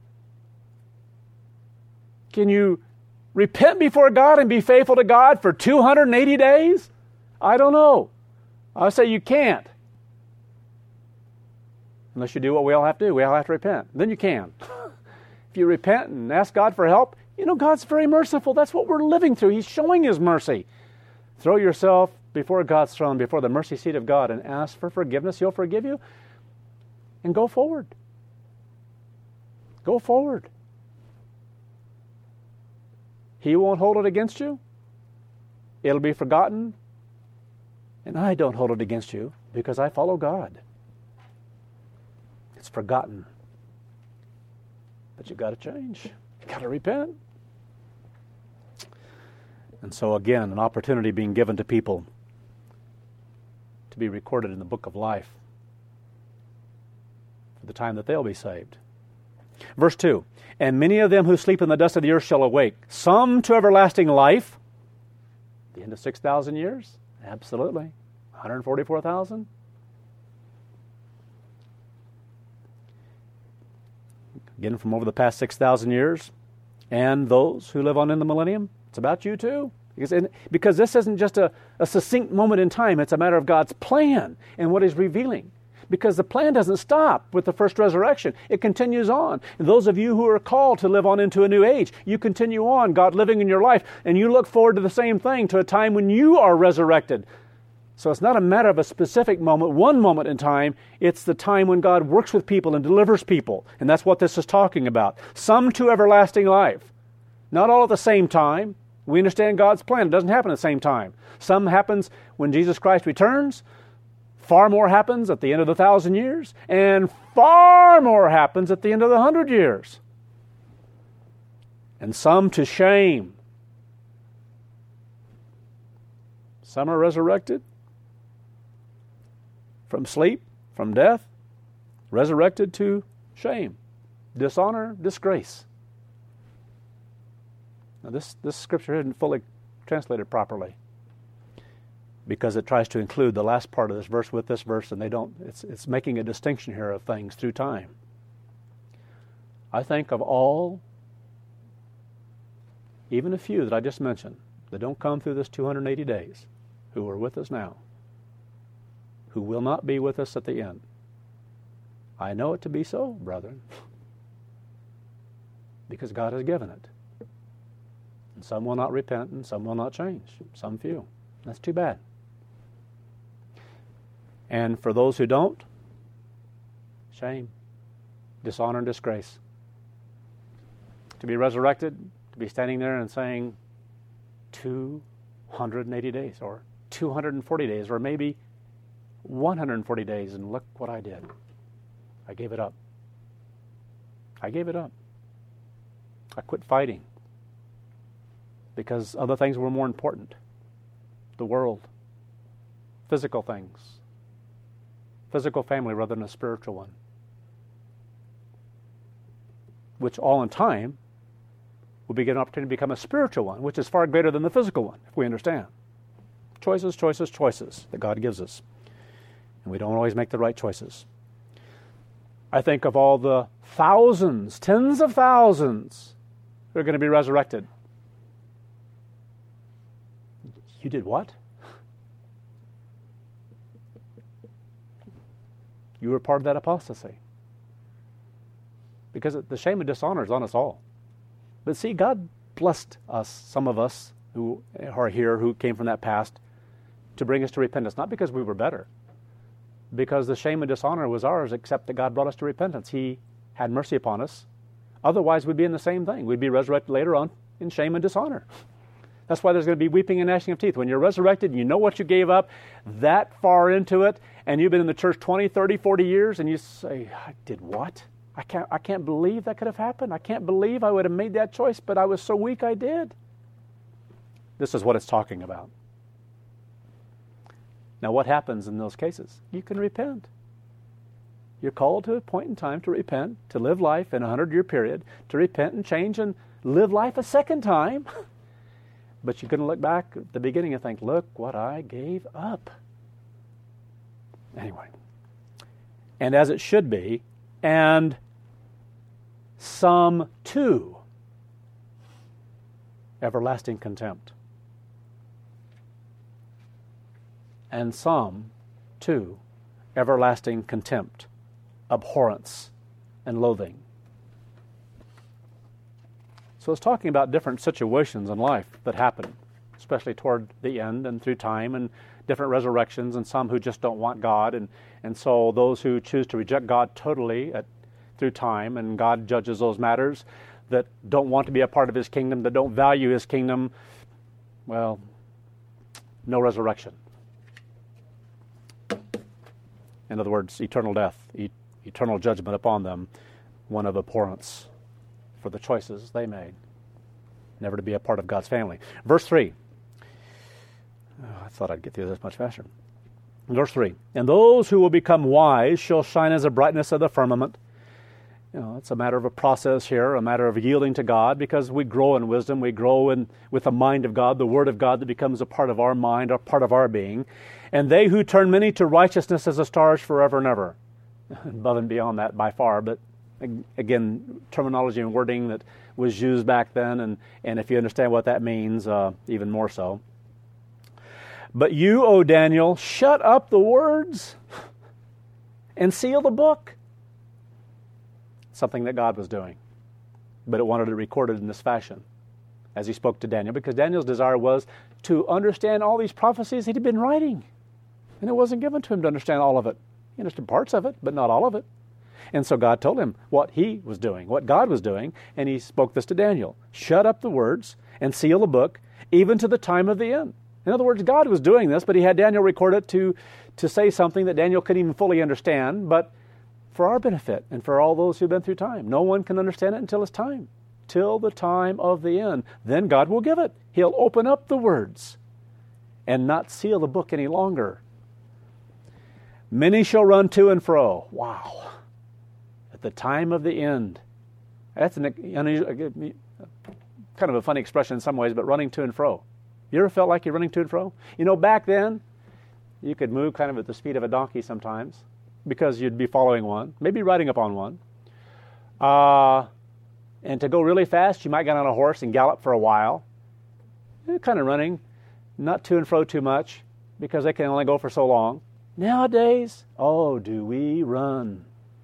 Can you repent before God and be faithful to God for two hundred eighty days? I don't know. I say you can't. Unless you do what we all have to do. We all have to repent. Then you can. If you repent and ask God for help, you know, God's very merciful. That's what we're living through. He's showing His mercy. Throw yourself before God's throne, before the mercy seat of God, and ask for forgiveness. He'll forgive you. And go forward. Go forward. He won't hold it against you. It'll be forgotten. And I don't hold it against you because I follow God. It's forgotten. But you've got to change. You've got to repent. And so again, an opportunity being given to people to be recorded in the book of life for the time that they'll be saved. Verse two, and many of them who sleep in the dust of the earth shall awake, some to everlasting life. The end of six thousand years? Absolutely. one hundred forty-four thousand? Again, from over the past six thousand years. And those who live on in the millennium. It's about you too. Because, because this isn't just a, a succinct moment in time. It's a matter of God's plan and what He's revealing. Because the plan doesn't stop with the first resurrection. It continues on. And those of you who are called to live on into a new age, you continue on, God living in your life, and you look forward to the same thing, to a time when you are resurrected. So it's not a matter of a specific moment, one moment in time. It's the time when God works with people and delivers people. And that's what this is talking about. Some to everlasting life. Not all at the same time. We understand God's plan. It doesn't happen at the same time. Some happens when Jesus Christ returns. Far more happens at the end of the thousand years, and far more happens at the end of the hundred years. And some to shame. Some are resurrected from sleep, from death, resurrected to shame, dishonor, disgrace. Now this, this scripture isn't fully translated properly, because it tries to include the last part of this verse with this verse, and they don't. It's, it's making a distinction here of things through time. I think of all, even a few that I just mentioned, that don't come through this two hundred eighty days, who are with us now, who will not be with us at the end. I know it to be so, brethren, because God has given it. And some will not repent, and some will not change, some few. That's too bad. And for those who don't, shame, dishonor, and disgrace. To be resurrected, to be standing there and saying two hundred eighty days, or two hundred forty days, or maybe one hundred forty days, and look what I did. I gave it up. I gave it up. I quit fighting because other things were more important. The world, physical things, physical family rather than a spiritual one, which all in time will be given an opportunity to become a spiritual one, which is far greater than the physical one, if we understand. Choices, choices, choices that God gives us. And we don't always make the right choices. I think of all the thousands, tens of thousands who are going to be resurrected. You did what? You were part of that apostasy. Because the shame and dishonor is on us all. But see, God blessed us, some of us who are here, who came from that past, to bring us to repentance. Not because we were better. Because the shame and dishonor was ours, except that God brought us to repentance. He had mercy upon us. Otherwise, we'd be in the same thing. We'd be resurrected later on in shame and dishonor. That's why there's going to be weeping and gnashing of teeth. When you're resurrected, you know what you gave up that far into it, and you've been in the church twenty, thirty, forty years, and you say, I did what? I can't, I can't believe that could have happened. I can't believe I would have made that choice, but I was so weak I did. This is what it's talking about. Now, what happens in those cases? You can repent. You're called to a point in time to repent, to live life in a hundred-year period, to repent and change and live life a second time. But you're going to look back at the beginning and think, look what I gave up. Anyway. And as it should be, and some too, everlasting contempt. And some too, everlasting contempt, abhorrence, and loathing. So it's talking about different situations in life that happen, especially toward the end and through time, and different resurrections, and some who just don't want God. And, and so those who choose to reject God totally at, through time, and God judges those matters, that don't want to be a part of His kingdom, that don't value His kingdom, well, no resurrection. In other words, eternal death, e- eternal judgment upon them, one of abhorrence for the choices they made, never to be a part of God's family. Verse three. Oh, I thought I'd get through this much faster. Verse three. And those who will become wise shall shine as the brightness of the firmament. You know, it's a matter of a process here, a matter of yielding to God, because we grow in wisdom, we grow in with the mind of God, the Word of God that becomes a part of our mind, a part of our being. And they who turn many to righteousness as the stars forever and ever. Above and beyond that by far, but again, terminology and wording that was used back then, and, and if you understand what that means, uh, even more so. But you, O Daniel, shut up the words and seal the book. Something that God was doing, but it wanted it recorded in this fashion as He spoke to Daniel, because Daniel's desire was to understand all these prophecies He'd been writing, and it wasn't given to him to understand all of it. He understood parts of it, but not all of it. And so God told him what He was doing, what God was doing, and He spoke this to Daniel. Shut up the words and seal the book, even to the time of the end. In other words, God was doing this, but He had Daniel record it to, to say something that Daniel couldn't even fully understand, but for our benefit and for all those who've been through time. No one can understand it until it's time, till the time of the end. Then God will give it. He'll open up the words and not seal the book any longer. Many shall run to and fro. Wow. At the time of the end. That's an unusual, kind of a funny expression in some ways, but running to and fro. You ever felt like you're running to and fro? You know, back then, you could move kind of at the speed of a donkey sometimes, because you'd be following one, maybe riding up on one. Uh, and to go really fast, you might get on a horse and gallop for a while. You're kind of running, not to and fro too much, because they can only go for so long. Nowadays, oh, do we run.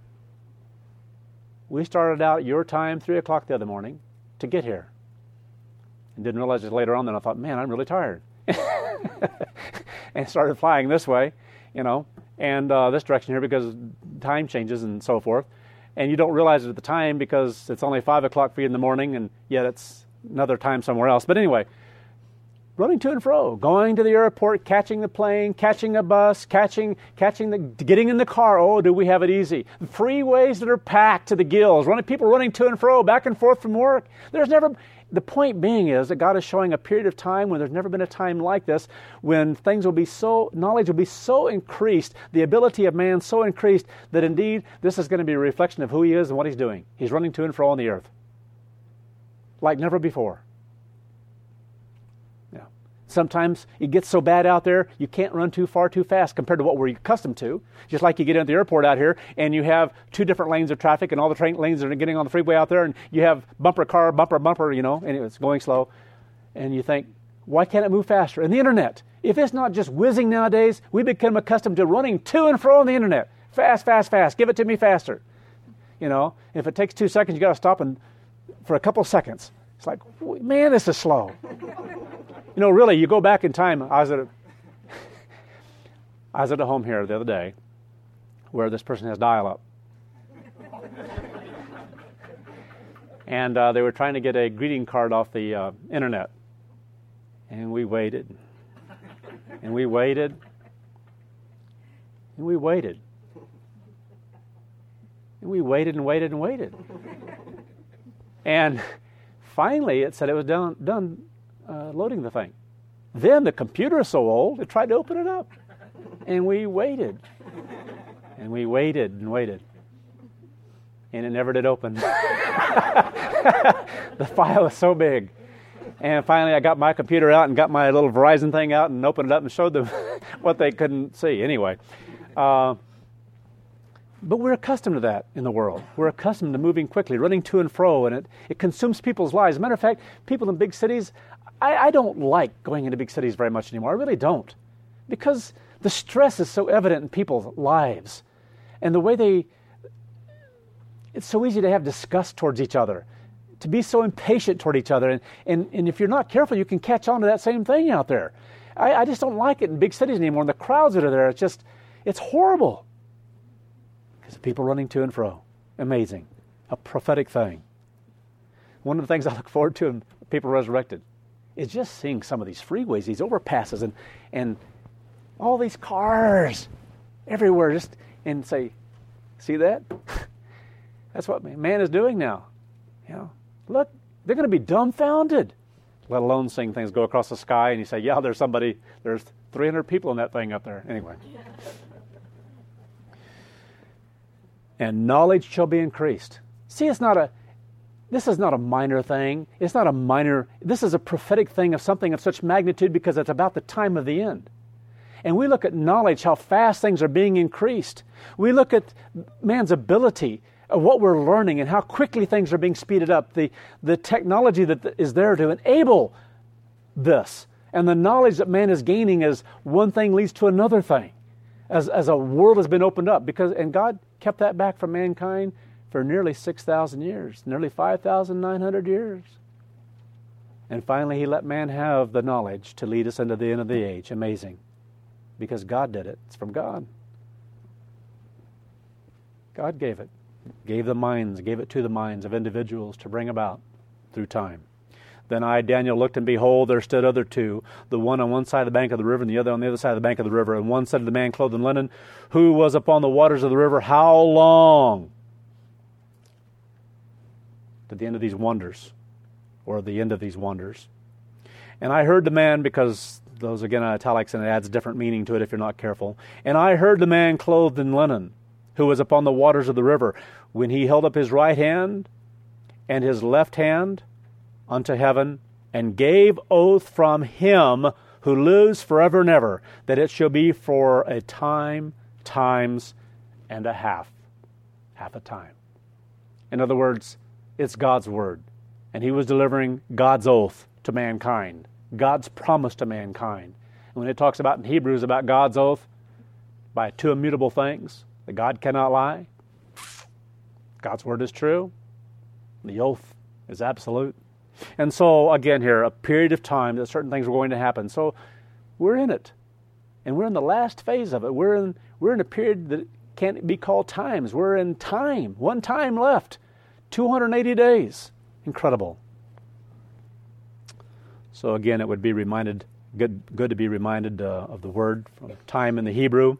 We started out your time, three o'clock the other morning, to get here. And didn't realize it later on, then I thought, man, I'm really tired. And started flying this way, you know, and uh, this direction here, because time changes and so forth. And you don't realize it at the time because it's only five o'clock for you in the morning, and yet it's another time somewhere else. But anyway, running to and fro, going to the airport, catching the plane, catching a bus, catching, catching the, getting in the car. Oh, do we have it easy? The freeways that are packed to the gills, running, people running to and fro, back and forth from work. There's never... The point being is that God is showing a period of time when there's never been a time like this, when things will be so, knowledge will be so increased, the ability of man so increased, that indeed this is going to be a reflection of who He is and what He's doing. He's running to and fro on the earth like never before. Yeah. Sometimes it gets so bad out there, you can't run too far too fast compared to what we're accustomed to. Just like you get into the airport out here and you have two different lanes of traffic and all the train lanes that are getting on the freeway out there, and you have bumper car, bumper, bumper, you know, and it's going slow. And you think, why can't it move faster? And the internet, if it's not just whizzing nowadays, we become accustomed to running to and fro on the internet. Fast, fast, fast. Give it to me faster. You know, if it takes two seconds, you got to stop and for a couple seconds. It's like, man, this is slow. You know, really, you go back in time. I was at a, I was at a home here the other day where this person has dial-up. And uh, they were trying to get a greeting card off the uh, internet. And we waited. And we waited. And we waited. And we waited and waited and waited. And finally it said it was done, done uh, loading the thing. Then the computer is so old, it tried to open it up. And we waited. And we waited and waited. And it never did open. The file is so big. And finally I got my computer out and got my little Verizon thing out and opened it up and showed them what they couldn't see. Anyway. Uh, but we're accustomed to that in the world. We're accustomed to moving quickly, running to and fro, and it, it consumes people's lives. As a matter of fact, people in big cities, I, I don't like going into big cities very much anymore. I really don't. Because the stress is so evident in people's lives. And the way they... It's so easy to have disgust towards each other, to be so impatient toward each other. And, and, and if you're not careful, you can catch on to that same thing out there. I, I just don't like it in big cities anymore. And the crowds that are there, it's just, it's horrible. Because people running to and fro. Amazing. A prophetic thing. One of the things I look forward to in People Resurrected is just seeing some of these freeways, these overpasses, and, and all these cars everywhere. Just and say, see that? That's what man is doing now. You know, look, they're going to be dumbfounded, let alone seeing things go across the sky and you say, yeah, there's somebody, there's three hundred people in that thing up there. Anyway. And knowledge shall be increased. See, it's not a, this is not a minor thing. It's not a minor, this is a prophetic thing of something of such magnitude because it's about the time of the end. And we look at knowledge, how fast things are being increased. We look at man's ability, what we're learning and how quickly things are being speeded up, the, the technology that is there to enable this, and the knowledge that man is gaining as one thing leads to another thing, as, as a world has been opened up. Because and God kept that back from mankind for nearly six thousand years, nearly five thousand nine hundred years. And finally He let man have the knowledge to lead us into the end of the age. Amazing. Because God did it. It's from God. God gave it. Gave the minds, gave it to the minds of individuals to bring about through time. Then I, Daniel, looked, and behold, there stood other two, the one on one side of the bank of the river, and the other on the other side of the bank of the river. And one said to the man clothed in linen, who was upon the waters of the river, how long? To the end of these wonders, or the end of these wonders. And I heard the man, because those again are italics, and it adds different meaning to it if you're not careful. And I heard the man clothed in linen, who was upon the waters of the river, when he held up his right hand and his left hand unto heaven, and gave oath from Him who lives forever and ever, that it shall be for a time, times, and a half. Half a time. In other words, it's God's word. And He was delivering God's oath to mankind, God's promise to mankind. And when it talks about in Hebrews about God's oath, by two immutable things, that God cannot lie, God's word is true, the oath is absolute. And so, again here, a period of time that certain things were going to happen. So, we're in it. And we're in the last phase of it. We're in, we're in a period that can't be called times. We're in time. One time left. two hundred eighty days. Incredible. So, again, it would be reminded, good, good to be reminded uh, of the word from time in the Hebrew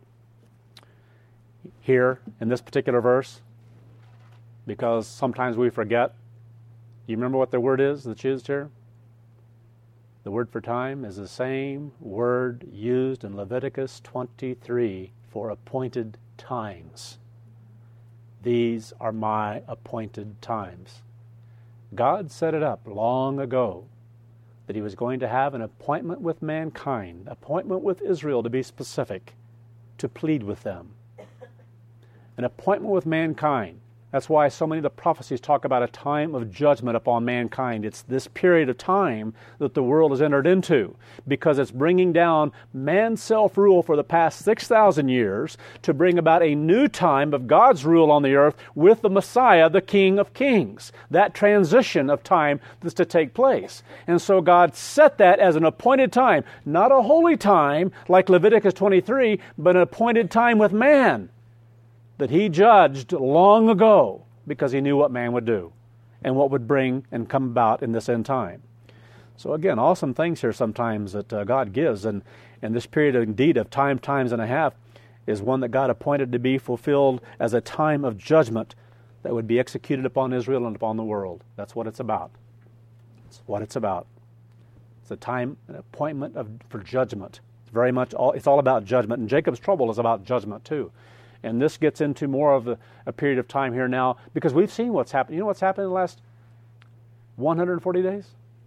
here in this particular verse, because sometimes we forget. You remember what the word is that's used here? The word for time is the same word used in Leviticus twenty-three for appointed times. These are my appointed times. God set it up long ago that He was going to have an appointment with mankind, appointment with Israel to be specific, to plead with them. An appointment with mankind That's why so many of the prophecies talk about a time of judgment upon mankind. It's this period of time that the world has entered into, because it's bringing down man's self-rule for the past six thousand years to bring about a new time of God's rule on the earth with the Messiah, the King of Kings. That transition of time that's to take place. And so God set that as an appointed time, not a holy time like Leviticus twenty-three, but an appointed time with man that he judged long ago, because he knew what man would do and what would bring and come about in this end time. So again, awesome things here sometimes that uh, God gives. And, and this period of, indeed of time, times and a half is one that God appointed to be fulfilled as a time of judgment that would be executed upon Israel and upon the world. That's what it's about. It's what it's about. It's a time, an appointment of, for judgment. It's very much all, it's all about judgment. And Jacob's trouble is about judgment too. And this gets into more of a, a period of time here now, because we've seen what's happened. You know what's happened in the last one hundred forty days?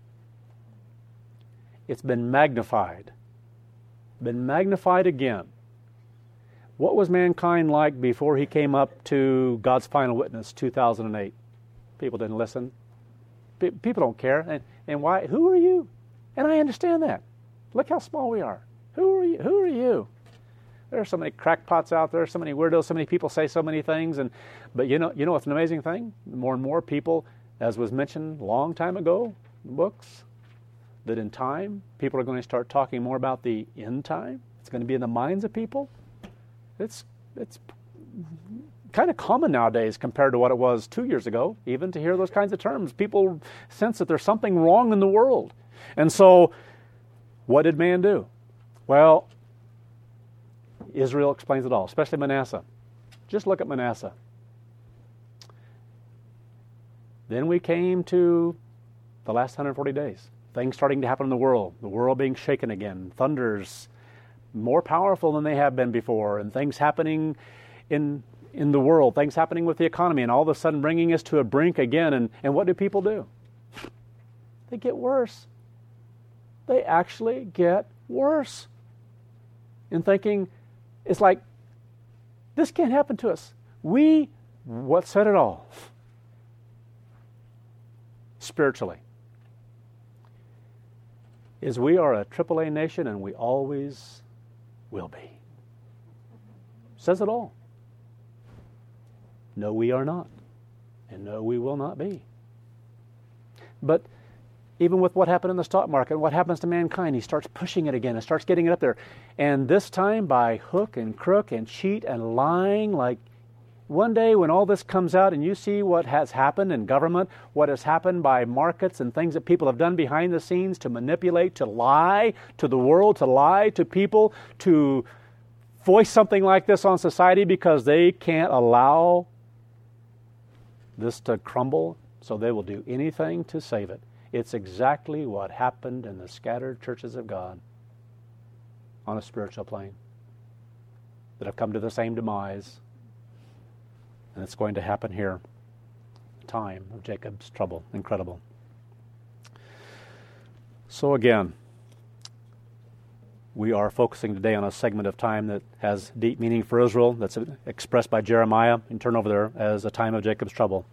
It's been magnified. Been magnified again. What was mankind like before he came up to God's final witness, two thousand eight? People didn't listen. Pe- people don't care. And, and why? Who are you? And I understand that. Look how small we are. Who are you? Who are you? There are so many crackpots out there, so many weirdos, so many people say so many things. And but you know, you know what's an amazing thing? More and more people, as was mentioned a long time ago in books, that in time, people are going to start talking more about the end time. It's going to be in the minds of people. It's it's kind of common nowadays compared to what it was two years ago, even to hear those kinds of terms. People sense that there's something wrong in the world. And so, what did man do? Well, Israel explains it all, especially Manasseh. Just look at Manasseh. Then we came to the last one hundred forty days. Things starting to happen in the world. The world being shaken again. Thunders more powerful than they have been before. And things happening in in the world. Things happening with the economy. And all of a sudden bringing us to a brink again. And, and what do people do? They get worse. They actually get worse. In thinking, it's like, this can't happen to us. We, what said it all? Spiritually. Is we are a triple A nation, and we always will be. Says it all. No, we are not. And no, we will not be. But even with what happened in the stock market, what happens to mankind, he starts pushing it again and starts getting it up there. And this time by hook and crook and cheat and lying, like one day when all this comes out and you see what has happened in government, what has happened by markets and things that people have done behind the scenes to manipulate, to lie to the world, to lie to people, to voice something like this on society because they can't allow this to crumble, so they will do anything to save it. It's exactly what happened in the scattered churches of God on a spiritual plane that have come to the same demise. And it's going to happen here. Time of Jacob's trouble. Incredible. So again, we are focusing today on a segment of time that has deep meaning for Israel, that's expressed by Jeremiah, and turn over there, as a time of Jacob's trouble.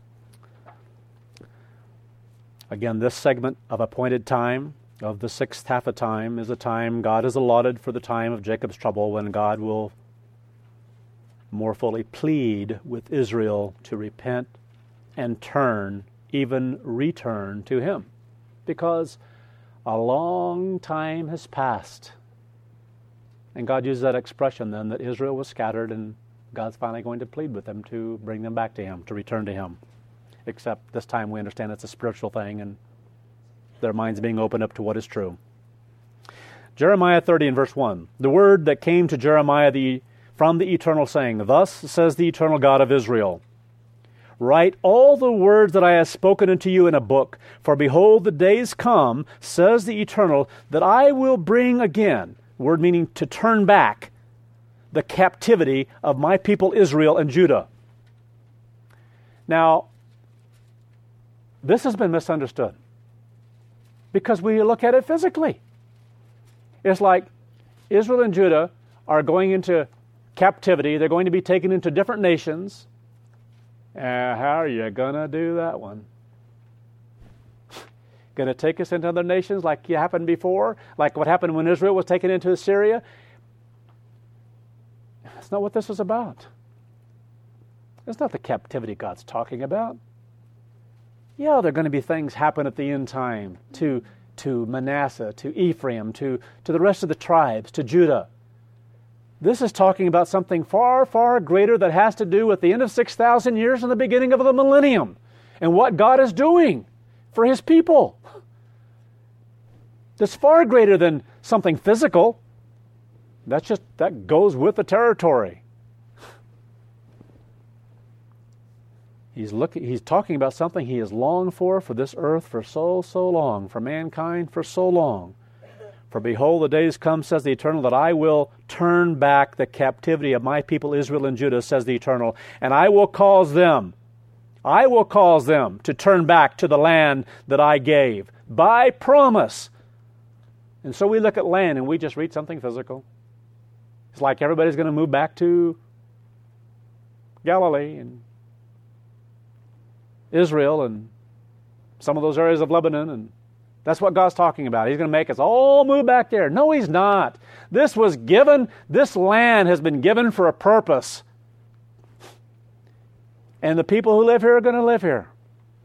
Again, this segment of appointed time, of the sixth half of time, is a time God has allotted for the time of Jacob's trouble, when God will more fully plead with Israel to repent and turn, even return to Him. Because a long time has passed. And God uses that expression then, that Israel was scattered, and God's finally going to plead with them to bring them back to Him, to return to Him. Except this time we understand it's a spiritual thing, and their minds being opened up to what is true. Jeremiah thirty and verse one. The word that came to Jeremiah the, from the Eternal, saying, Thus says the Eternal God of Israel, Write all the words that I have spoken unto you in a book, for behold, the days come, says the Eternal, that I will bring again, word meaning to turn back, the captivity of my people Israel and Judah. Now, this has been misunderstood because we look at it physically. It's like Israel and Judah are going into captivity. They're going to be taken into different nations. Uh, how are you going to do that one? Going to take us into other nations like it happened before? Like what happened when Israel was taken into Assyria? That's not what this is about. It's not the captivity God's talking about. Yeah, there are going to be things happen at the end time to, to Manasseh, to Ephraim, to, to the rest of the tribes, to Judah. This is talking about something far, far greater that has to do with the end of six thousand years and the beginning of the millennium and what God is doing for His people. That's far greater than something physical. That's just, that goes with the territory. He's looking, he's talking about something He has longed for, for this earth for so, so long, for mankind for so long. For behold, the days come, says the Eternal, that I will turn back the captivity of my people Israel and Judah, says the Eternal, and I will cause them, I will cause them to turn back to the land that I gave by promise. And so we look at land and we just read something physical. It's like everybody's going to move back to Galilee and Israel and some of those areas of Lebanon, and that's what God's talking about. He's going to make us all move back there. No, He's not. This was given, this land has been given for a purpose. And the people who live here are going to live here.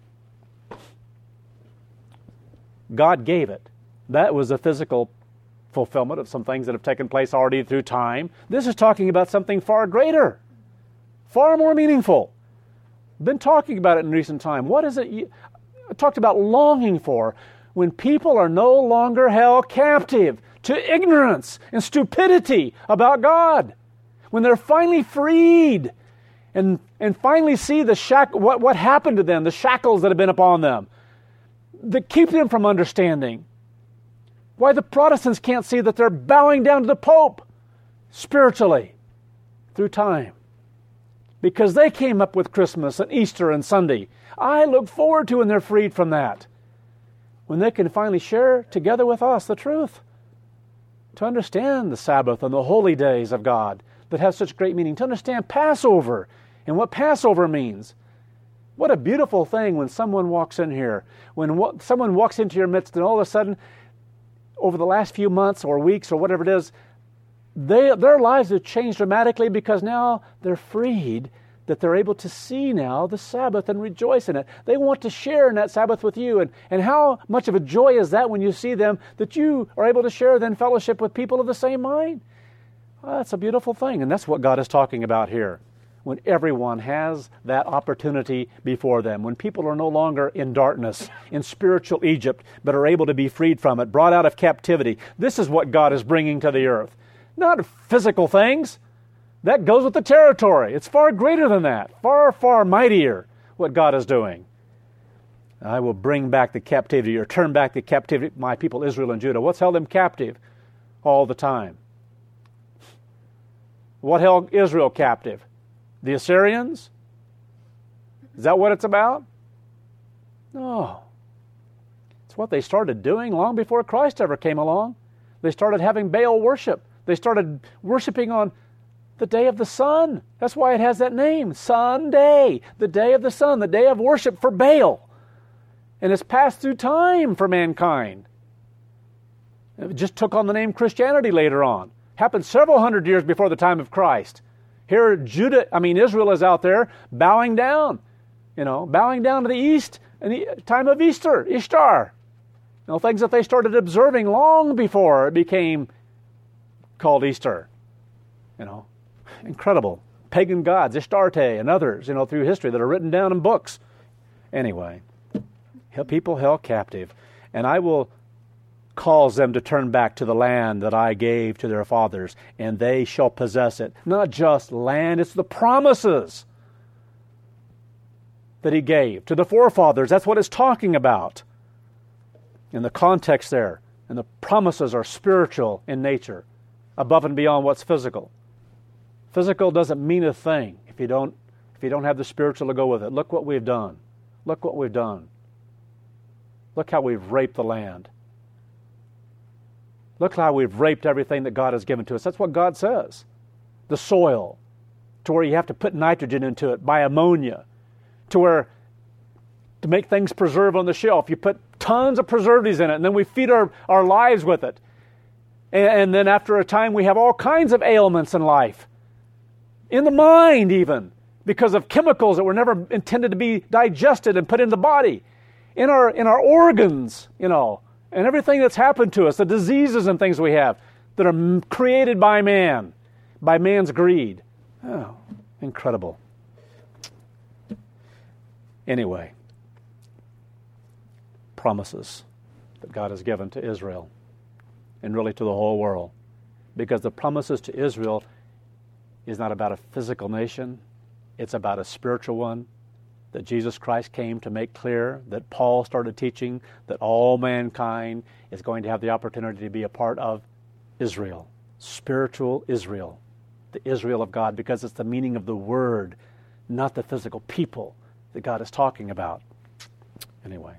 God gave it. That was a physical fulfillment of some things that have taken place already through time. This is talking about something far greater, far more meaningful. Been talking about it in recent time. What is it you I talked about longing for? When people are no longer held captive to ignorance and stupidity about God. When they're finally freed and, and finally see the shack, what, what happened to them, the shackles that have been upon them, that keep them from understanding. Why the Protestants can't see that they're bowing down to the Pope spiritually through time. Because they came up with Christmas and Easter and Sunday. I look forward to when they're freed from that. When they can finally share together with us the truth. To understand the Sabbath and the holy days of God that have such great meaning. To understand Passover and what Passover means. What a beautiful thing when someone walks in here. When someone walks into your midst and all of a sudden, over the last few months or weeks or whatever it is, they, their lives have changed dramatically because now they're freed, that they're able to see now the Sabbath and rejoice in it. They want to share in that Sabbath with you. And, and how much of a joy is that when you see them, that you are able to share then fellowship with people of the same mind? Well, that's a beautiful thing. And that's what God is talking about here. When everyone has that opportunity before them. When people are no longer in darkness, in spiritual Egypt, but are able to be freed from it, brought out of captivity. This is what God is bringing to the earth. Not physical things. That goes with the territory. It's far greater than that. Far, far mightier what God is doing. I will bring back the captivity, or turn back the captivity of my people Israel and Judah. What's held them captive all the time? What held Israel captive? The Assyrians? Is that what it's about? No. It's what they started doing long before Christ ever came along. They started having Baal worship. They started worshiping on the day of the sun. That's why it has that name, Sunday, the day of the sun, the day of worship for Baal. And it's passed through time for mankind. It just took on the name Christianity later on. Happened several hundred years before the time of Christ. Here Judah, I mean Israel is out there bowing down, you know, bowing down to the east in the time of Easter, Ishtar. You know, things that they started observing long before it became called Easter. You know, incredible. Pagan gods, Ishtarte and others, you know, through history that are written down in books. Anyway, people held captive. And I will cause them to turn back to the land that I gave to their fathers, and they shall possess it. Not just land, it's the promises that He gave to the forefathers. That's what it's talking about in the context there. And the promises are spiritual in nature, above and beyond what's physical. Physical doesn't mean a thing if you don't if you don't have the spiritual to go with it. Look what we've done. Look what we've done. Look how we've raped the land. Look how we've raped everything that God has given to us. That's what God says. The soil, to where you have to put nitrogen into it by ammonia. to where to make things preserve on the shelf, you put tons of preservatives in it, and then we feed our, our lives with it. And, and then after a time, we have all kinds of ailments in life, in the mind even, because of chemicals that were never intended to be digested and put in the body, in our in our organs, you know, and everything that's happened to us, the diseases and things we have that are created by man, by man's greed. Oh, incredible. Anyway, promises that God has given to Israel and really to the whole world. Because the promises to Israel is not about a physical nation, it's about a spiritual one that Jesus Christ came to make clear, that Paul started teaching, that all mankind is going to have the opportunity to be a part of Israel, spiritual Israel, the Israel of God, because it's the meaning of the word, not the physical people that God is talking about. Anyway.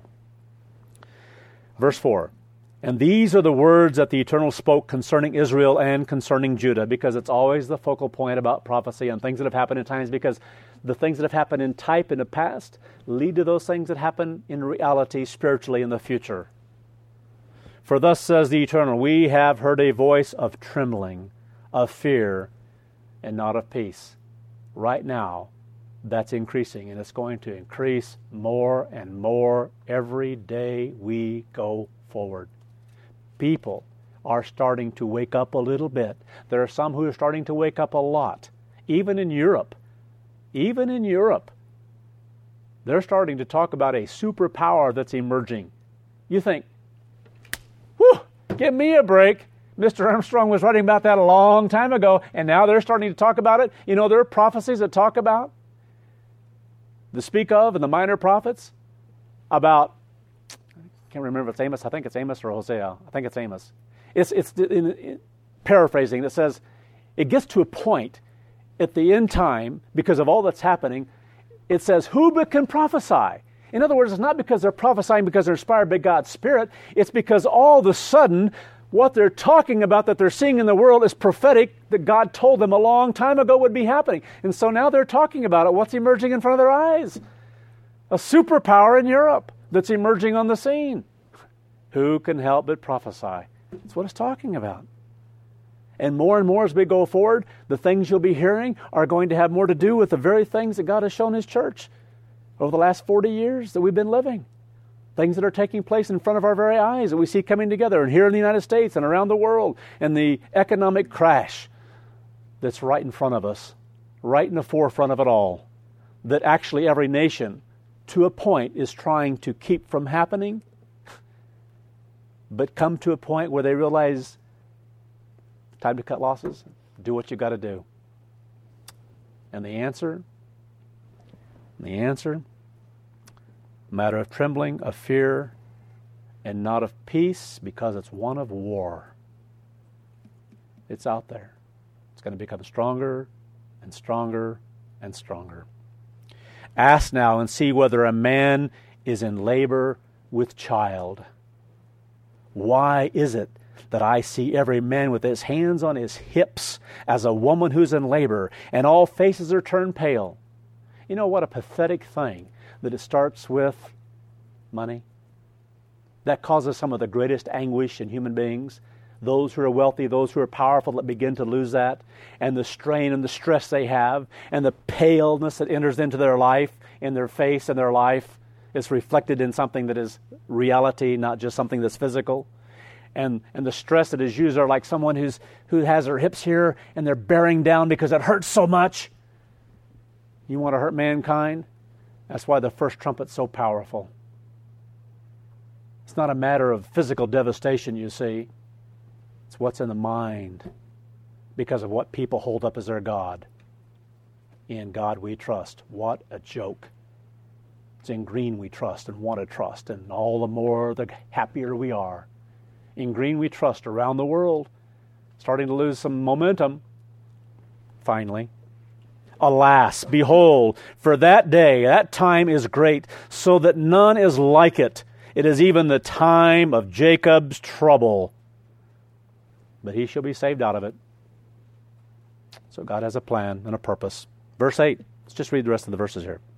Verse four, and these are the words that the Eternal spoke concerning Israel and concerning Judah, because it's always the focal point about prophecy and things that have happened in times, because the things that have happened in type in the past lead to those things that happen in reality spiritually in the future. For thus says the Eternal, we have heard a voice of trembling, of fear, and not of peace. Right now, that's increasing, and it's going to increase more and more every day we go forward. People are starting to wake up a little bit. There are some who are starting to wake up a lot, even in Europe. Even in Europe, they're starting to talk about a superpower that's emerging. You think, whew, give me a break. Mister Armstrong was writing about that a long time ago, and now they're starting to talk about it. You know, there are prophecies that talk about, the speak of and the minor prophets about, I can't remember if it's Amos, I think it's Amos or Hosea, I think it's Amos. It's, it's in, in, paraphrasing, that says, it gets to a point at the end time, because of all that's happening, it says, who but can prophesy? In other words, it's not because they're prophesying because they're inspired by God's Spirit, it's because all of a sudden, what they're talking about that they're seeing in the world is prophetic that God told them a long time ago would be happening. And so now they're talking about it. What's emerging in front of their eyes? A superpower in Europe that's emerging on the scene. Who can help but prophesy? That's what it's talking about. And more and more as we go forward, the things you'll be hearing are going to have more to do with the very things that God has shown His church over the last forty years that we've been living. Things that are taking place in front of our very eyes that we see coming together, and here in the United States and around the world, and the economic crash that's right in front of us, right in the forefront of it all, that actually every nation, to a point, is trying to keep from happening, but come to a point where they realize time to cut losses, do what you got to do. And the answer, the answer, a matter of trembling, of fear, and not of peace, because it's one of war. It's out there. It's going to become stronger and stronger and stronger. Ask now and see whether a man is in labor with child. Why is it that I see every man with his hands on his hips as a woman who's in labor, and all faces are turned pale? You know what a pathetic thing that it starts with money. That causes some of the greatest anguish in human beings. Those who are wealthy, those who are powerful, that begin to lose that, and the strain and the stress they have, and the paleness that enters into their life, in their face and their life, is reflected in something that is reality, not just something that's physical. And and the stress that is used are like someone who's who has their hips here and they're bearing down because it hurts so much. You want to hurt mankind? That's why the first trumpet's so powerful. It's not a matter of physical devastation, you see. It's what's in the mind because of what people hold up as their God. In God we trust. What a joke. It's in green we trust and want to trust, and all the more the happier we are. In green we trust around the world, starting to lose some momentum, finally. Alas, behold, for that day, that time is great, so that none is like it. It is even the time of Jacob's trouble. But he shall be saved out of it. So God has a plan and a purpose. Verse eight. Let's just read the rest of the verses here.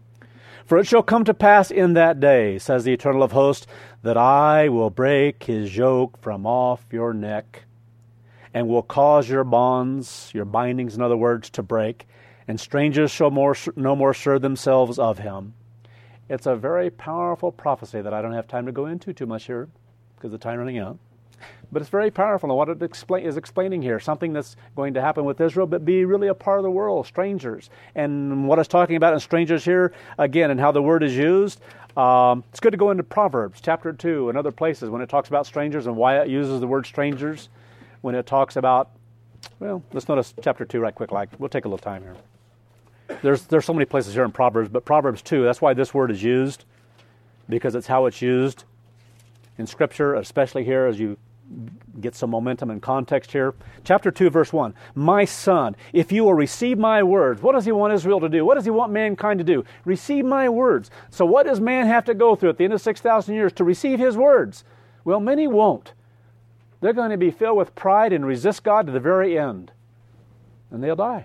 For it shall come to pass in that day, says the Eternal of hosts, that I will break his yoke from off your neck, and will cause your bonds, your bindings, in other words, to break, and strangers shall more, no more serve themselves of him. It's a very powerful prophecy that I don't have time to go into too much here, because the time running out. But it's very powerful, and what it explain, is explaining here, something that's going to happen with Israel, but be really a part of the world, strangers. And what it's talking about in strangers here, again, and how the word is used, um, it's good to go into Proverbs chapter two and other places when it talks about strangers and why it uses the word strangers. When it talks about, well, let's notice chapter two right quick, like, we'll take a little time here. There's, there's so many places here in Proverbs, but Proverbs two, that's why this word is used, because it's how it's used in Scripture, especially here as you get some momentum and context here. Chapter two, verse one. My son, if you will receive my words, what does he want Israel to do? What does he want mankind to do? Receive my words. So what does man have to go through at the end of six thousand years to receive his words? Well, many won't. They're going to be filled with pride and resist God to the very end. And they'll die.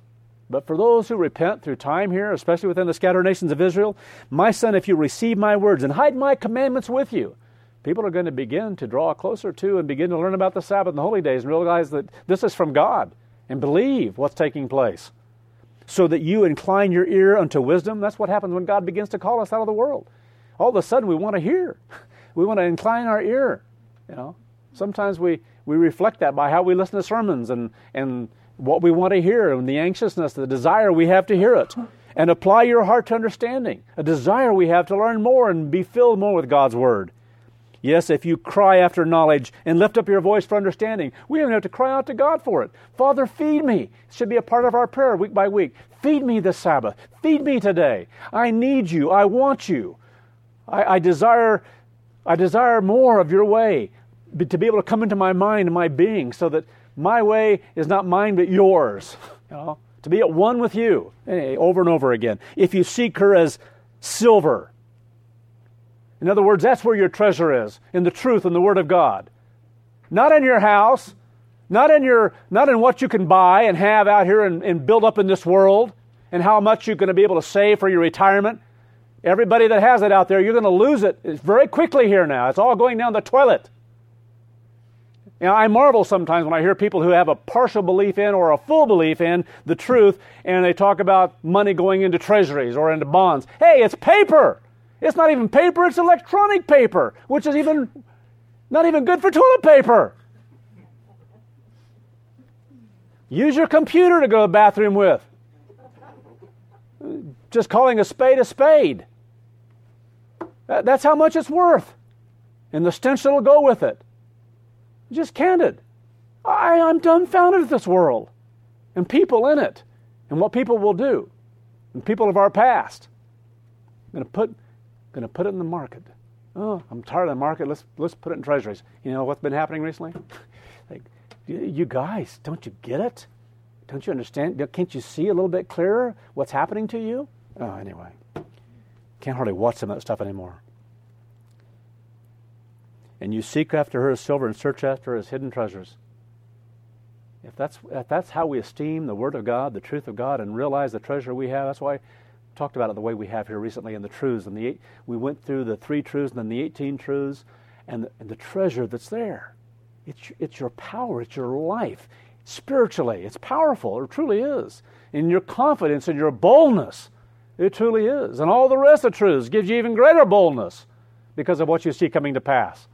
But for those who repent through time here, especially within the scattered nations of Israel, my son, if you receive my words and hide my commandments with you, people are going to begin to draw closer to and begin to learn about the Sabbath and the holy days and realize that this is from God and believe what's taking place. So that you incline your ear unto wisdom. That's what happens when God begins to call us out of the world. All of a sudden we want to hear. We want to incline our ear. You know, sometimes we, we reflect that by how we listen to sermons and, and what we want to hear and the anxiousness, the desire we have to hear it. And apply your heart to understanding. A desire we have to learn more and be filled more with God's Word. Yes, if you cry after knowledge and lift up your voice for understanding, we even have to cry out to God for it. Father, feed me. It should be a part of our prayer week by week. Feed me this Sabbath. Feed me today. I need you. I want you. I, I desire, I desire more of your way, to be able to come into my mind and my being, so that my way is not mine but yours. You know, to be at one with you, over and over again. If you seek her as silver. In other words, that's where your treasure is, in the truth and the Word of God. Not in your house, not in your, not in what you can buy and have out here and, and build up in this world, and how much you're going to be able to save for your retirement. Everybody that has it out there, you're going to lose it very quickly here now. It's all going down the toilet. You know, I marvel sometimes when I hear people who have a partial belief in or a full belief in the truth, and they talk about money going into treasuries or into bonds. Hey, it's paper! It's not even paper, it's electronic paper, which is even not even good for toilet paper. Use your computer to go to the bathroom with. Just calling a spade a spade. That's how much it's worth. And the stench that'll go with it. Just candid. I, I'm dumbfounded at this world. And people in it. And what people will do. And people of our past. I'm going to put... going to put it in the market. Oh, I'm tired of the market. Let's let's put it in treasuries. You know what's been happening recently? Like, you guys, don't you get it? Don't you understand? Can't you see a little bit clearer what's happening to you? Oh, anyway. Can't hardly watch some of that stuff anymore. And you seek after her as silver and search after her as hidden treasures. If that's if that's how we esteem the Word of God, the truth of God, and realize the treasure we have, that's why talked about it the way we have here recently in the truths. And the eight, we went through the three truths and then the eighteen truths, and the, and the treasure that's there. It's, it's your power. It's your life. Spiritually, it's powerful. It truly is. In your confidence and your boldness, it truly is. And all the rest of the truths gives you even greater boldness because of what you see coming to pass.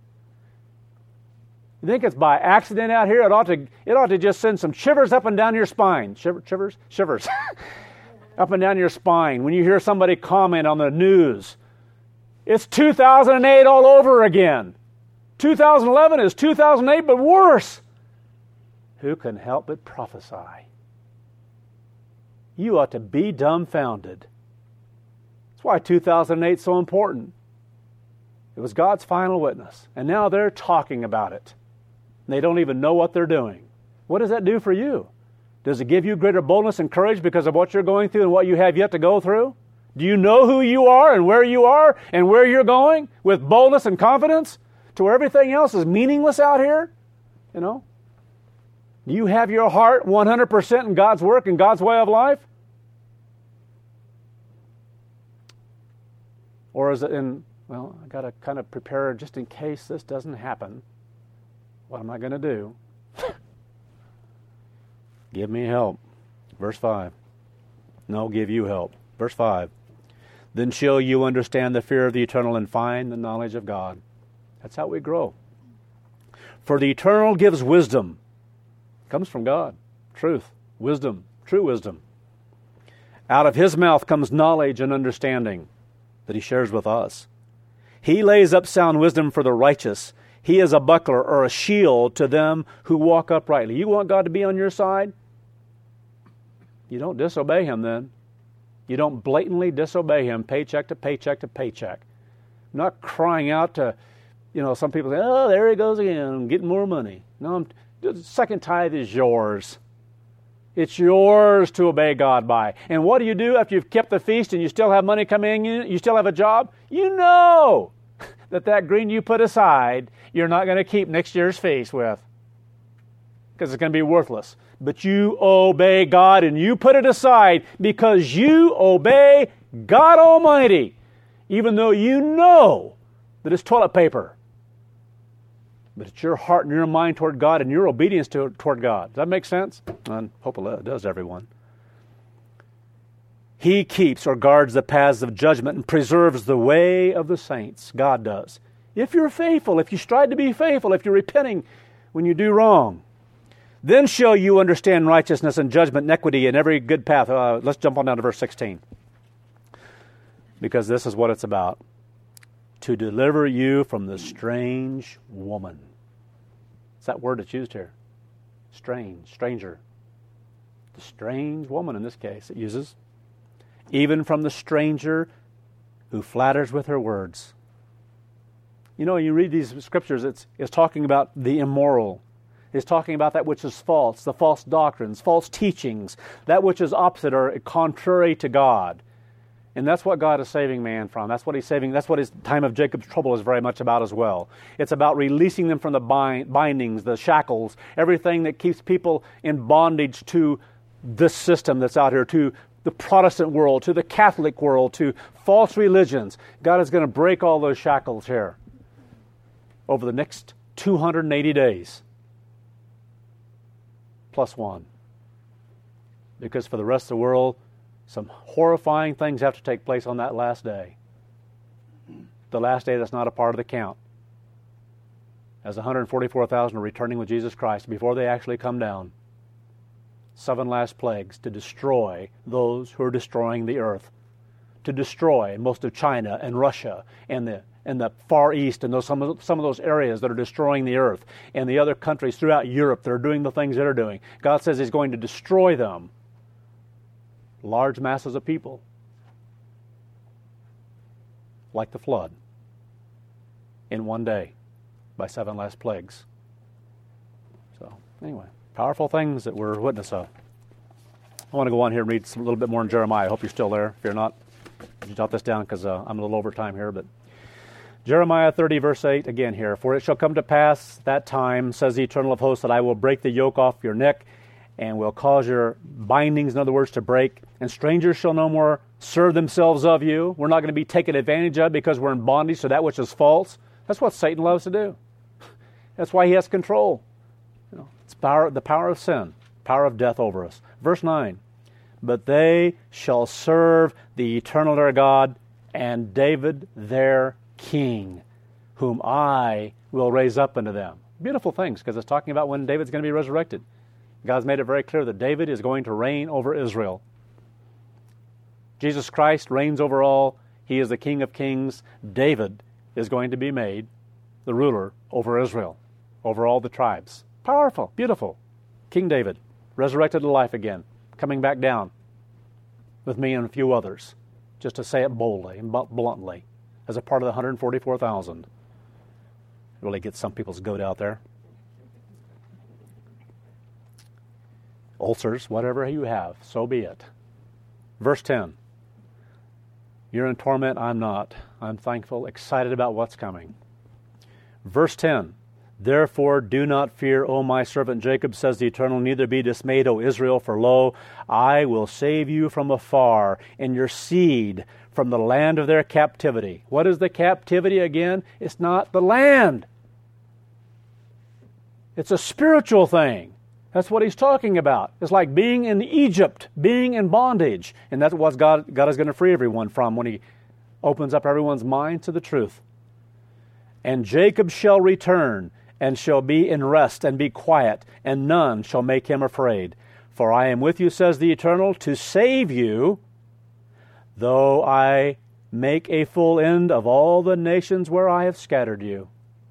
You think it's by accident out here? It ought to, it ought to just send some shivers up and down your spine. Shiver, shivers? Shivers. Up and down your spine when you hear somebody comment on the news. It's two thousand eight all over again. two thousand eleven is two thousand eight, but worse. Who can help but prophesy? You ought to be dumbfounded. That's why two thousand eight is so important. It was God's final witness, and now they're talking about it. And they don't even know what they're doing. What does that do for you? Does it give you greater boldness and courage because of what you're going through and what you have yet to go through? Do you know who you are and where you are and where you're going with boldness and confidence to where everything else is meaningless out here? You know? Do you have your heart one hundred percent in God's work and God's way of life? Or is it in, well, I got to kind of prepare just in case this doesn't happen. What am I going to do? Give me help. Verse five. No, give you help. Verse five. Then shall you understand the fear of the eternal and find the knowledge of God. That's how we grow. For the eternal gives wisdom. Comes from God. Truth. Wisdom. True wisdom. Out of His mouth comes knowledge and understanding that He shares with us. He lays up sound wisdom for the righteous. He is a buckler or a shield to them who walk uprightly. You want God to be on your side? You don't disobey Him then. You don't blatantly disobey Him paycheck to paycheck to paycheck. Not crying out to, you know, some people say, oh, there he goes again, getting more money. No, I'm, the second tithe is yours. It's yours to obey God by. And what do you do after you've kept the feast and you still have money coming in, you still have a job? You know that that green you put aside, you're not going to keep next year's feast with, because it's going to be worthless. But you obey God and you put it aside because you obey God Almighty, even though you know that it's toilet paper. But it's your heart and your mind toward God and your obedience to, toward God. Does that make sense? I hope it does, everyone. He keeps or guards the paths of judgment and preserves the way of the saints. God does. If you're faithful, if you strive to be faithful, if you're repenting when you do wrong, then shall you understand righteousness and judgment and equity in every good path. Uh, let's jump on down to verse sixteen. Because this is what it's about. To deliver you from the strange woman. It's that word that's used here. Strange, stranger. The strange woman in this case it uses. Even from the stranger who flatters with her words. You know, you read these scriptures, it's, it's talking about the immoral. It's talking about that which is false, the false doctrines, false teachings, that which is opposite or contrary to God. And that's what God is saving man from. That's what He's saving. That's what His time of Jacob's trouble is very much about as well. It's about releasing them from the bind, bindings, the shackles, everything that keeps people in bondage to this system that's out here, to the Protestant world, to the Catholic world, to false religions. God is going to break all those shackles here over the next two hundred eighty days. Plus one. Because for the rest of the world, some horrifying things have to take place on that last day. The last day that's not a part of the count. As one hundred forty-four thousand are returning with Jesus Christ before they actually come down. Seven last plagues to destroy those who are destroying the earth. To destroy most of China and Russia and the and the Far East and those some of, some of those areas that are destroying the earth, and the other countries throughout Europe that are doing the things that are doing. God says He's going to destroy them. Large masses of people. Like the flood. In one day. By seven last plagues. So, anyway. Powerful things that we're witness of. I want to go on here and read some, a little bit more in Jeremiah. I hope you're still there. If you're not, you jot this down because uh, I'm a little over time here, but Jeremiah thirty, verse eight, again here. For it shall come to pass that time, says the Eternal of hosts, that I will break the yoke off your neck and will cause your bindings, in other words, to break. And strangers shall no more serve themselves of you. We're not going to be taken advantage of because we're in bondage to that which is false. That's what Satan loves to do. That's why he has control. You know, it's power, the power of sin, power of death over us. Verse nine, but they shall serve the eternal their God and David their King, whom I will raise up unto them. Beautiful things, because it's talking about when David's going to be resurrected. God's made it very clear that David is going to reign over Israel. Jesus Christ reigns over all. He is the King of kings. David is going to be made the ruler over Israel, over all the tribes. Powerful, beautiful. King David, resurrected to life again, coming back down with me and a few others, just to say it boldly and bluntly, as a part of the one hundred forty-four thousand. Really gets some people's goat out there. Ulcers, whatever you have, so be it. Verse ten. You're in torment, I'm not. I'm thankful, excited about what's coming. Verse ten. Therefore do not fear, O my servant Jacob, says the Eternal, neither be dismayed, O Israel, for lo, I will save you from afar, and your seed from the land of their captivity. What is the captivity again? It's not the land. It's a spiritual thing. That's what he's talking about. It's like being in Egypt, being in bondage. And that's what God, God is going to free everyone from when he opens up everyone's mind to the truth. And Jacob shall return, and shall be in rest, and be quiet, and none shall make him afraid. For I am with you, says the Eternal, to save you, though I make a full end of all the nations where I have scattered you.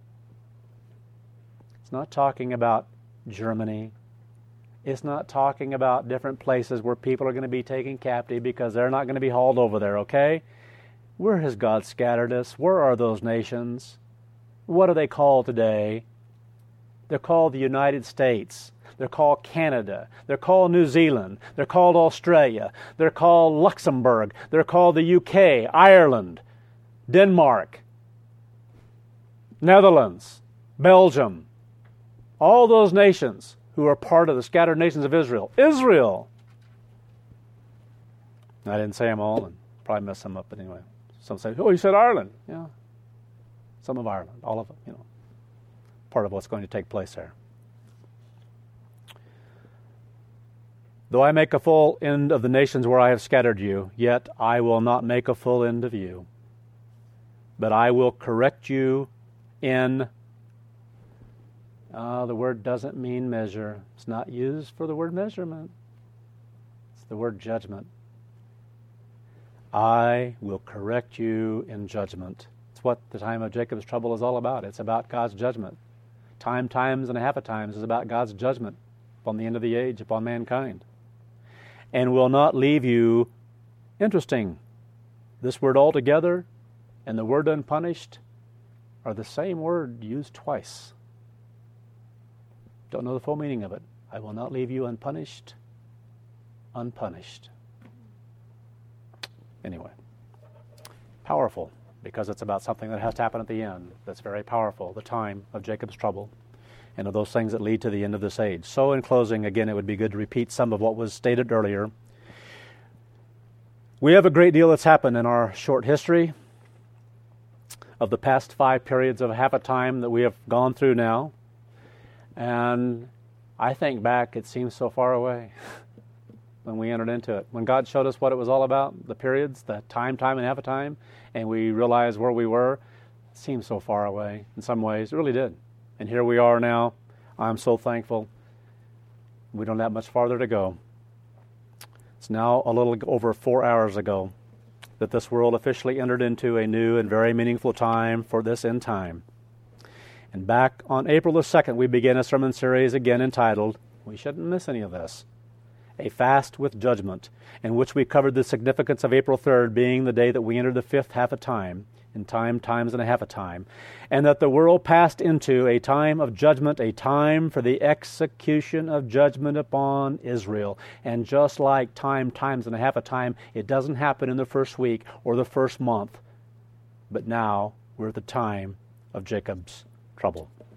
It's not talking about Germany. It's not talking about different places where people are going to be taken captive because they're not going to be hauled over there, okay? Where has God scattered us? Where are those nations? What are they called today? They're called the United States. They're called Canada. They're called New Zealand. They're called Australia. They're called Luxembourg. They're called the U K, Ireland, Denmark, Netherlands, Belgium. All those nations who are part of the scattered nations of Israel. Israel! I didn't say them all and probably messed them up, but anyway. Some say, oh, you said Ireland. Yeah. Some of Ireland. All of them, you know. Part of what's going to take place there. Though I make a full end of the nations where I have scattered you, yet I will not make a full end of you. But I will correct you in... Uh, the word doesn't mean measure. It's not used for the word measurement. It's the word judgment. I will correct you in judgment. It's what the time of Jacob's trouble is all about. It's about God's judgment. Time, times, and a half a times is about God's judgment upon the end of the age, upon mankind. And will not leave you. Interesting. This word altogether and the word unpunished are the same word used twice. Don't know the full meaning of it. I will not leave you unpunished. Unpunished. Anyway. Powerful, because it's about something that has to happen at the end. That's very powerful. The time of Jacob's trouble and of those things that lead to the end of this age. So in closing, again, it would be good to repeat some of what was stated earlier. We have a great deal that's happened in our short history of the past five periods of half a time that we have gone through now. And I think back, it seems so far away when we entered into it. When God showed us what it was all about, the periods, the time, time, and half a time, and we realized where we were, it seemed so far away in some ways. It really did. And here we are now. I'm so thankful. We don't have much farther to go. It's now a little over four hours ago that this world officially entered into a new and very meaningful time for this end time. And back on April the second, we began a sermon series again entitled, we shouldn't miss any of this, A Fast with Judgment, in which we covered the significance of April third being the day that we entered the fifth half a time, in time, times, and a half a time, and that the world passed into a time of judgment, a time for the execution of judgment upon Israel. And just like time, times, and a half a time, it doesn't happen in the first week or the first month, but now we're at the time of Jacob's trouble.